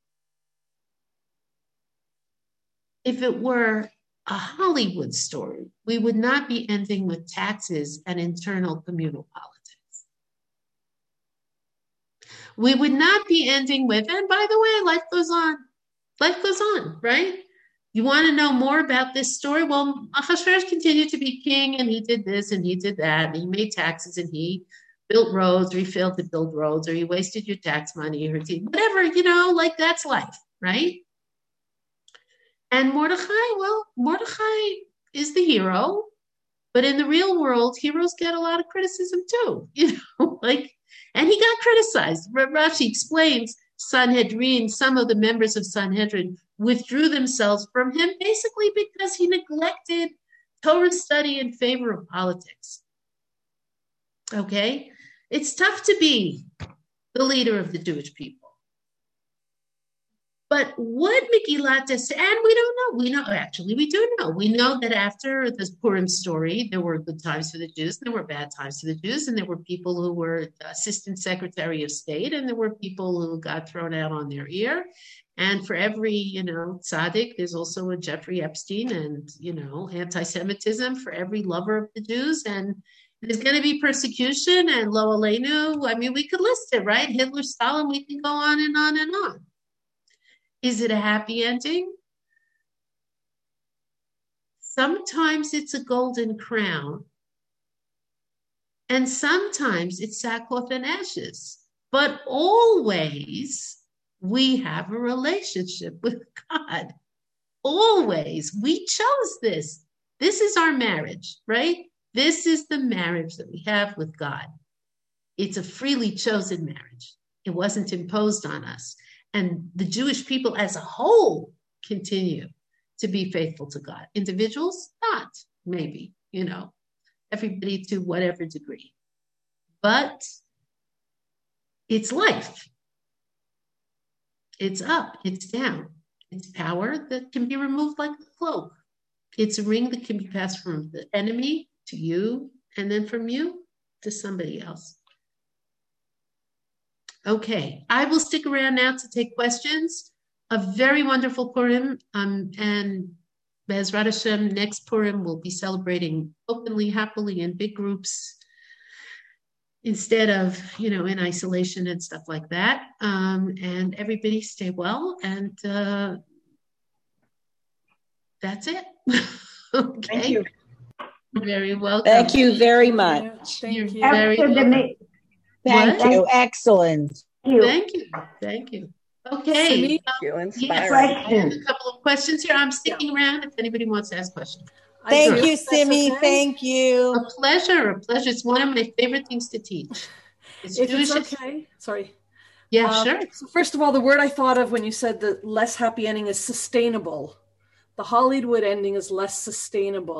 If it were a Hollywood story, we would not be ending with taxes and internal communal politics. We would not be ending with, and by the way, life goes on. Life goes on, right? You want to know more about this story? Well, Achashverosh continued to be king, and he did this, and he did that, and he made taxes, and he built roads, or he failed to build roads, or he wasted your tax money, or whatever, you know, like that's life, right? And Mordechai, well, Mordechai is the hero, but in the real world, heroes get a lot of criticism too, you know, like, and he got criticized. Rashi explains Sanhedrin, some of the members of Sanhedrin withdrew themselves from him basically because he neglected Torah study in favor of politics. Okay? It's tough to be the leader of the Jewish people. But what Megillat Esther, and we don't know, we know, actually we do know. We know that after the Purim story, there were good times for the Jews, and there were bad times for the Jews, and there were people who were assistant secretary of state, and there were people who got thrown out on their ear. And for every, you know, tzaddik, there's also a Jeffrey Epstein and, you know, anti-Semitism for every lover of the Jews. And there's going to be persecution and lo aleinu. I mean, we could list it, right? Hitler, Stalin, we can go on and on and on. Is it a happy ending? Sometimes it's a golden crown. And sometimes it's sackcloth and ashes. But always we have a relationship with God. Always. We chose this. This is our marriage, right? This is the marriage that we have with God. It's a freely chosen marriage. It wasn't imposed on us. And the Jewish people as a whole continue to be faithful to God. Individuals, not, maybe, you know, everybody to whatever degree. But it's life. It's up, it's down. It's power that can be removed like a cloak. It's a ring that can be passed from the enemy to you, and then from you to somebody else. Okay, I will stick around now to take questions. A very wonderful Purim, um, and Be'ezrat Hashem, next Purim we'll be celebrating openly, happily, in big groups, instead of, you know, in isolation and stuff like that. Um, and everybody stay well, and uh, that's it. Okay.
Thank you.
Very welcome.
Thank you very much.
You're
Thank you.
very welcome.
Thank
What?
you. Excellent.
Thank you. Thank you. Okay.
Thank
um,
you.
yes,
Inspiring.
I have a couple of questions here. I'm sticking around if anybody wants to ask questions.
I
Thank
think
you,
that's
Simi.
okay.
Thank you.
A pleasure. A pleasure. It's one of my favorite things to teach. It's
If
Jewish.
it's okay, sorry.
Yeah,
Um,
sure.
So first of all, the word I thought of when you said the less happy ending is sustainable. The Hollywood ending is less sustainable.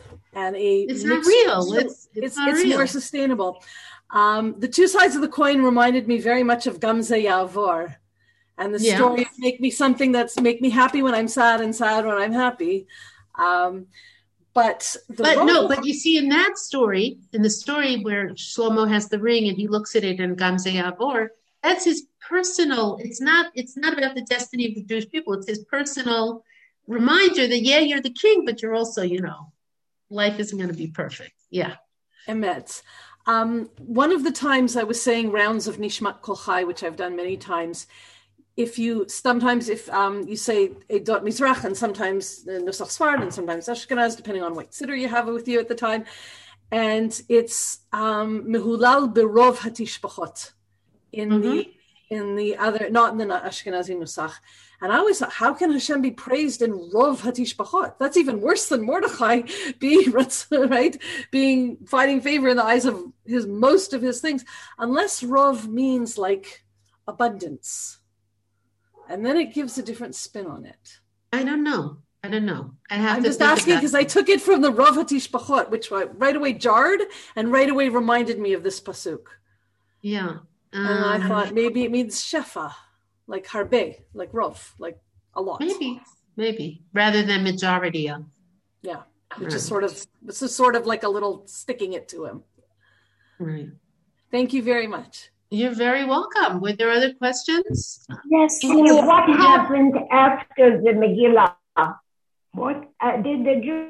and a
It's not
mixed-
real. It's it's,
it's,
not
it's
real.
more sustainable. Um, the two sides of the coin reminded me very much of Gamze Yavor. And the
Yeah.
stories make me something that's make me happy when I'm sad and sad when I'm happy. Um, but the
But no,
role-
but you see in that story, in the story where Shlomo has the ring and he looks at it in Gamze Yavor, that's his personal, it's not, it's not about the destiny of the Jewish people. It's his personal reminder that, yeah, you're the king, but you're also, you know, life isn't going to be perfect. Yeah.
Emet. Um, one of the times I was saying rounds of Nishmat Kol Chai, which I've done many times, if you, sometimes if um, you say Edot Mizrach and sometimes Nusach Sfard and sometimes Ashkenaz, depending on what siddur you have with you at the time, and it's um, Mehulal Berov Hatishbachot in
Mhm.
the in the other, not in the Ashkenazi Nusach. And I always thought, how can Hashem be praised in Rov Hatishbachot? That's even worse than Mordechai being right, being finding favor in the eyes of his most of his things, unless Rov means like abundance, and then it gives a different spin on it.
I don't know. I don't know. I have
I'm
to
just
think
asking
about
because
it.
I took it from the Rov Hatishbachot, which right away jarred and right away reminded me of this pasuk.
Yeah.
And I
Um,
thought maybe it means shefa, like harbe, like rov, like a lot.
maybe, maybe rather than majority of.
Yeah, which
Right.
is sort of, this is sort of like a little sticking it to him.
Right.
Thank you very much.
You're very welcome. Were there other questions?
Yes.
Yeah.
So what
Yeah.
happened after the Megillah? What uh, did the Jews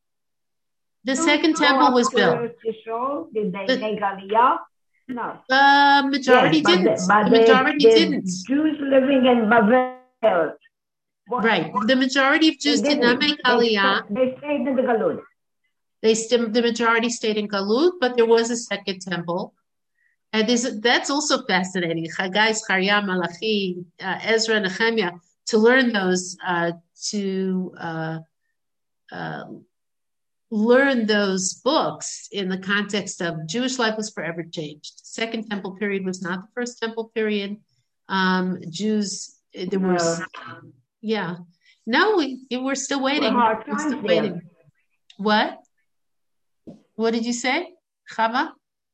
The second
go
temple
up
was
to
built.
Eretz Yisrael? Did they
The-
make Aliyah? No.
The majority
Yes, but
didn't.
the, but
The
the,
majority
the
didn't.
Jews living in Babel. What,
Right. The majority of
They
Jews did not
didn't.
make
They,
Aliyah.
sta- they stayed in the Galut.
They still, the majority stayed in Galut, but there was a second temple. And this, that's also fascinating. Chagai, Zechariah, Malachi, uh, Ezra, Nehemiah, to learn those, uh, to uh, uh, learn those books in the context of Jewish life was forever changed. Second temple period was not the first temple period. Um, Jews, there was,
No.
um, yeah. No, we, we're still waiting.
hard
We're still
times there.
waiting. What? What did you say, Chava?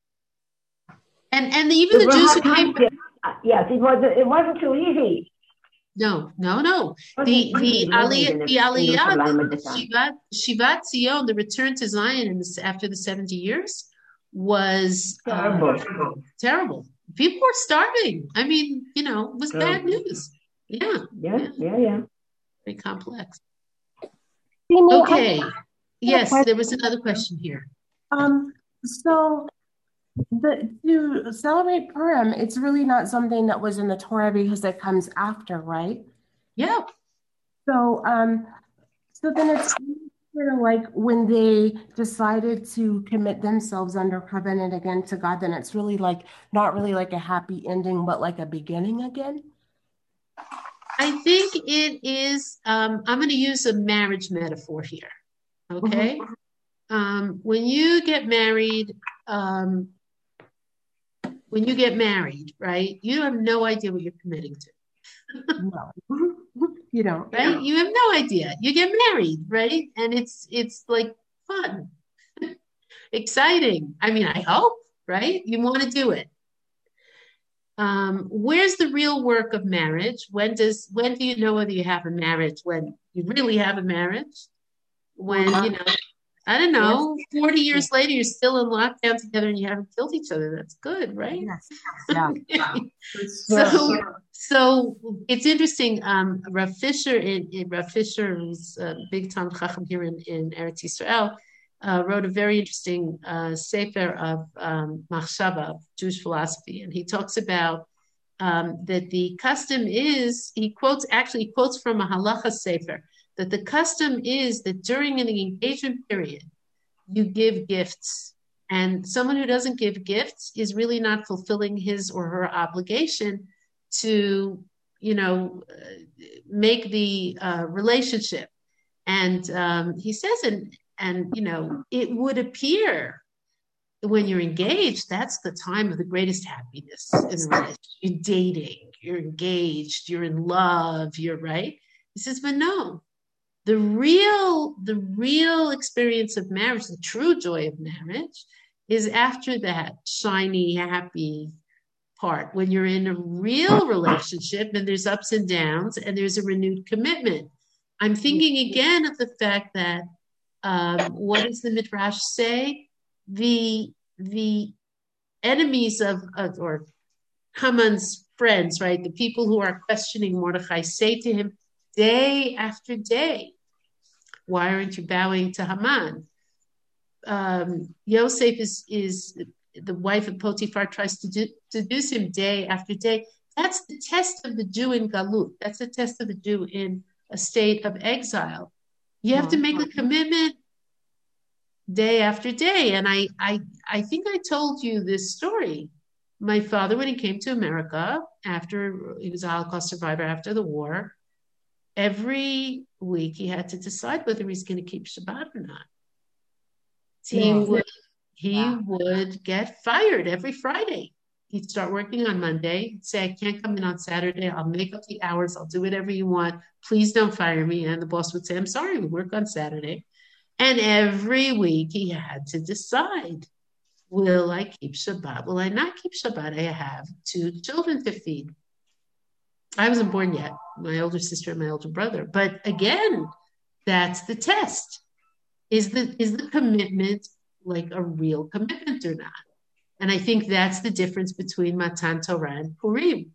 And and even
There
the
were
Jews who
hard
came.
times there. Uh, Yes, it was. It wasn't too easy.
No, no, no.
It
The
wasn't
the
easy living
Aliyah,
in
the
in
Aliyah,
Jerusalem at the time.
Shivat, Shivat Zion, the return to Zion in this, after the seventy years was uh,
Terrible.
terrible. People were starving. I mean, you know, it was bad
Terrible.
news. Yeah,
Yeah, yeah, yeah.
very complex.
Simi, I-
Okay. Yes,
question.
there was another question here.
Um, so the to celebrate Purim, it's really not something that was in the Torah because it comes after, right?
Yeah.
So, um, so then it's sort of like when they decided to commit themselves under covenant again to God, then it's really like not really like a happy ending, but like a beginning again.
I think it is, um, I'm going to use a marriage metaphor here. Okay. Um, when you get married, um, when you get married, right, you have no idea what you're committing to,
No, you don't.
right? You have no idea. You get married, right? And it's, it's like fun, exciting. I mean, I hope, right? You want to do it. Um, where's the real work of marriage? When does, when do you know whether you have a marriage? When you really have a marriage? When, you know, I don't know, forty years later, you're still in lockdown together and you haven't killed each other. That's good, right?
Yes. Yeah.
So, so it's interesting. Um, Rav Fisher, in, in Rav Fisher, who's a big time chacham here in, in Eretz Yisrael, uh, wrote a very interesting uh, sefer of um, machshava, of Jewish philosophy, and he talks about um, that the custom is. He quotes actually he quotes from a halacha sefer that the custom is that during an engagement period, you give gifts. And someone who doesn't give gifts is really not fulfilling his or her obligation to, you know, uh, make the uh, relationship. And um, he says, and, and, you know, it would appear when you're engaged, that's the time of the greatest happiness in the relationship. You're dating, you're engaged, you're in love, you're right. He says, but no, The real, the real experience of marriage, the true joy of marriage, is after that shiny, happy part, when you're in a real relationship and there's ups and downs and there's a renewed commitment. I'm thinking again of the fact that, um, what does the Midrash say? The, the enemies of, of, or Haman's friends, right? The people who are questioning Mordechai say to him day after day, why aren't you bowing to Haman? Um, Yosef is, is the wife of Potiphar tries to do, seduce him day after day. That's the test of the Jew in Galut. That's the test of the Jew in a state of exile. You have to make a commitment day after day. And I, I, I think I told you this story. My father, when he came to America after he was a Holocaust survivor after the war, every week he had to decide whether he's going to keep Shabbat or not. He
Yeah.
would he
Yeah.
would get fired every Friday. He'd start working on Monday. He'd say, I can't come in on Saturday. I'll make up the hours. I'll do whatever you want. Please don't fire me. And the boss would say, I'm sorry, we work on Saturday. And every week he had to decide, will I keep Shabbat? Will I not keep Shabbat? I have two children to feed. I wasn't born yet, my older sister and my older brother. But again, that's the test. Is the, is the commitment like a real commitment or not? And I think that's the difference between Matan Torah and Purim.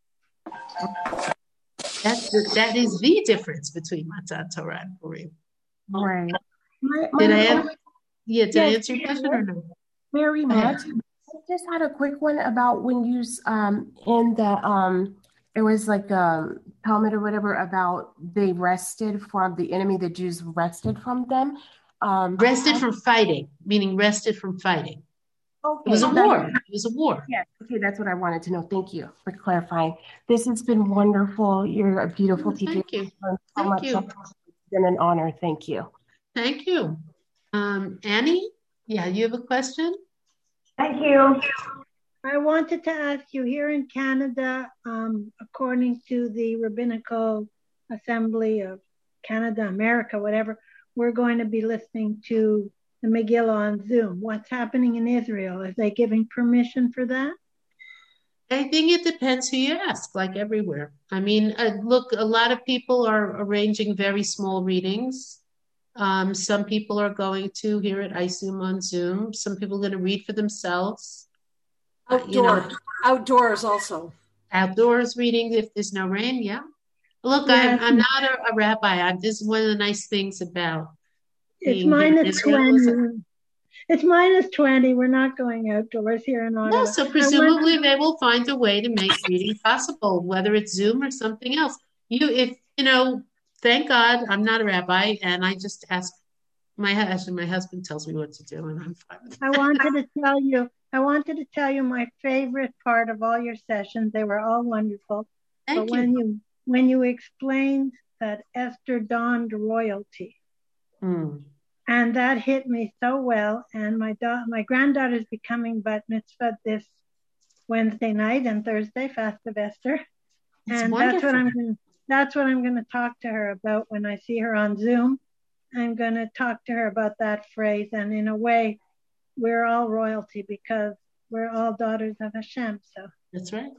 That's the, that is the difference between Matan Torah and Purim.
Right. My, my,
Did I answer, yeah, did I
Yes,
answer your question or no?
very
Go ahead.
much. I just had a quick one about when you s- um in the um it was like um Talmud or whatever about they rested from the enemy, the Jews rested from them. Um
Rested from fighting, meaning rested from fighting.
okay,
It was a
that-
war. It was a war.
Yes, okay, that's what I wanted to know. Thank you for clarifying. This has been wonderful. You're a beautiful
Oh,
teacher.
thank you.
I've learned so
Thank
much.
you.
It's been an honor. Thank you.
Thank you. Um, Annie, yeah, you have a question?
Thank you.
I wanted to ask you, here in Canada, um, according to the Rabbinical Assembly of Canada, America, whatever, we're going to be listening to the Megillah on Zoom. What's happening in Israel? Are they giving permission for that?
I think it depends who you ask, like everywhere. I mean, uh, look, a lot of people are arranging very small readings. Um, some people are going to hear it, I assume, on Zoom. Some people are going to read for themselves. Uh, you know,
Outdoor, outdoors also.
outdoors reading if there's no rain, yeah. Look,
Yes.
I'm, I'm not a, a rabbi. I'm, this is one of the nice things about
It's
being here in
minus
Israel. Listen,
twenty. It's minus twenty. We're not going outdoors here in Ottawa.
no, so
I went-
presumably they will find a way to make reading possible, whether it's Zoom or something else. You, if you know, thank God I'm not a rabbi, and I just ask my husband. My husband tells me what to do, and I'm fine with
I
that.
wanted to tell you, I wanted to tell you my favorite part of all your sessions. They were all wonderful.
Thank
but when
you.
you when you explained that Esther donned royalty,
Mm.
and that hit me so well. And my da- my granddaughter's becoming bat mitzvah this Wednesday night and Thursday, fast of Esther.
It's
And that's what
wonderful.
I'm going. That's what I'm going to talk to her about when I see her on Zoom. I'm going to talk to her about that phrase. And in a way, we're all royalty because we're all daughters of Hashem. So
That's right.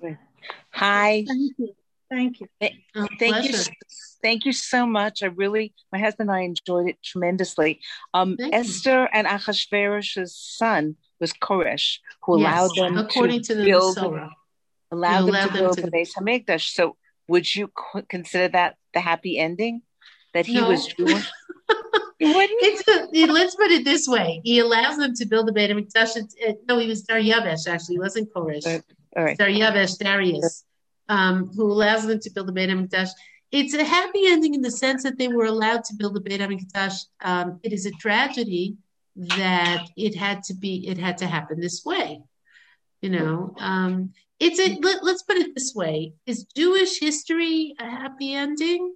Hi.
thank you, thank you.
Oh,
Thank you.
pleasure.
Thank you so much. I really, my husband and I enjoyed it tremendously. Um,
Thank you.
Esther and Achashverosh's son was Koresh, who
Yes,
allowed them
according
to
to the
build,
Masorah.
allowed
You
them
allowed
to
them
build
to-
the Beis Hamikdash. So, would you co- consider that the happy ending? That he
No.
was Jewish? You wouldn't?
It's a, let's put it this way. He allows them to build a Beit HaMikdash. It- it- No, he was Daryavesh, actually. He wasn't Koresh.
Uh, all right.
Daryavesh, Darius, um, who allows them to build a Beit HaMikdash. It's a happy ending in the sense that they were allowed to build a Beit HaMikdash. Um, it is a tragedy that it had to be, it had to happen this way. You know, um, it's a, let, let's put it this way. Is Jewish history a happy ending?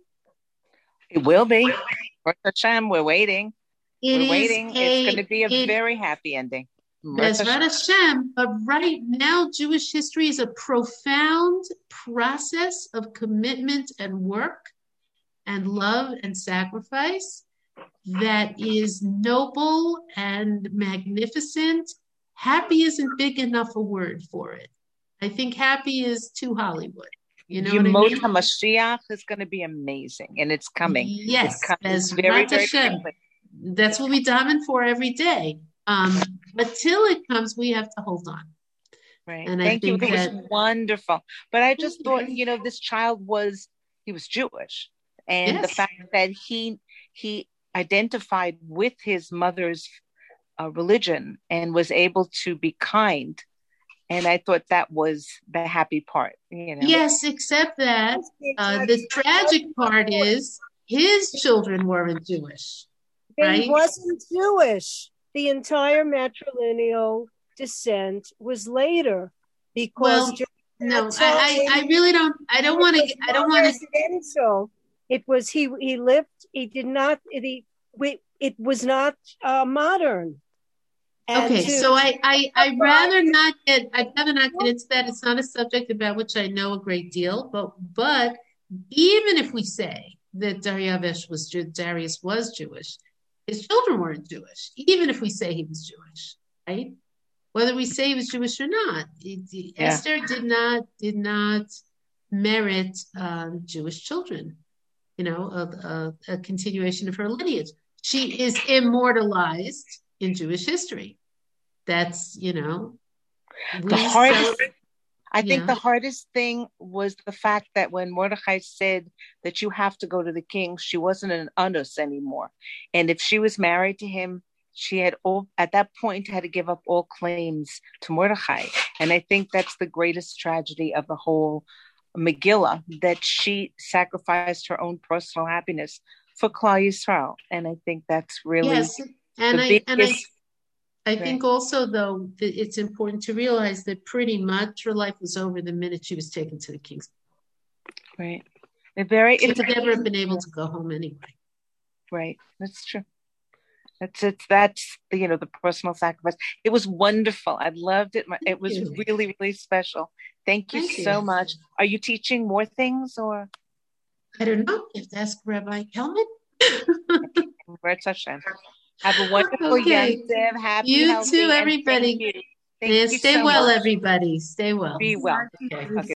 It will be. Baruch Hashem, we're waiting.
It
we're
is
waiting.
a-
It's going to be a
it-
very happy ending. Baruch
Bezrat Hashem, but right now, Jewish history is a profound process of commitment and work and love and sacrifice that is noble and magnificent. Happy isn't big enough a word for it. I think happy is too Hollywood. You know what I
Yemot
mean?
HaMashiach is going to be amazing, and it's coming.
Yes,
it's coming
as
very, very
Hashem.
quickly.
That's what we diamond for every day. Um, but till it comes, we have to hold on.
Right.
And
Thank
I
you.
think
It
that,
was wonderful. But I just thought, you know, this child was, he was Jewish. And
yes.
the fact that he, he identified with his mother's uh, religion and was able to be kind. And I thought that was the happy part, you know.
Yes, except that uh, the tragic part is his children weren't Jewish, right?
He wasn't Jewish. The entire matrilineal descent was later, because
well, no, I, I, I really don't. I don't want to. I don't want
to. It was he. He lived. He did not. It, he, it was not uh, modern.
And okay, to, so I, I, I'd rather not get, I'd rather not get into that. It's not a subject about which I know a great deal, but, but even if we say that Daryavesh was, Darius was Jewish, his children weren't Jewish, even if we say he was Jewish, right? Whether we say he was Jewish or not, it, yeah. Esther did not, did not merit um, Jewish children, you know, a, a, a continuation of her lineage. She is immortalized in Jewish history. That's, you know,
the hardest, I think yeah. the hardest thing was the fact that when Mordechai said that you have to go to the king, she wasn't an anus anymore. And if she was married to him, she had all, at that point, had to give up all claims to Mordechai. And I think that's the greatest tragedy of the whole Megillah, that she sacrificed her own personal happiness for Klal Yisrael. And I think that's really
yes. and,
the
I,
biggest...
and I I think also, though, that it's important to realize that pretty much her life was over the minute she was taken to the king's.
Right. They're very.
She would never have been able to go home anyway.
Right. That's true. That's it. That's the, you know, the personal sacrifice. It was wonderful. I loved it. It
Thank
was
you.
really, really special. Thank you
Thank
so
you.
much. Are you teaching more things, or?
I don't know. You have to ask Rabbi Kelman.
Baruch Hashem. Have a wonderful
okay.
Yom Happy,
you
healthy,
too, everybody.
Thank you. Thank
yeah,
you
stay
so
well,
much.
everybody. Stay well.
Be well. Okay. Okay.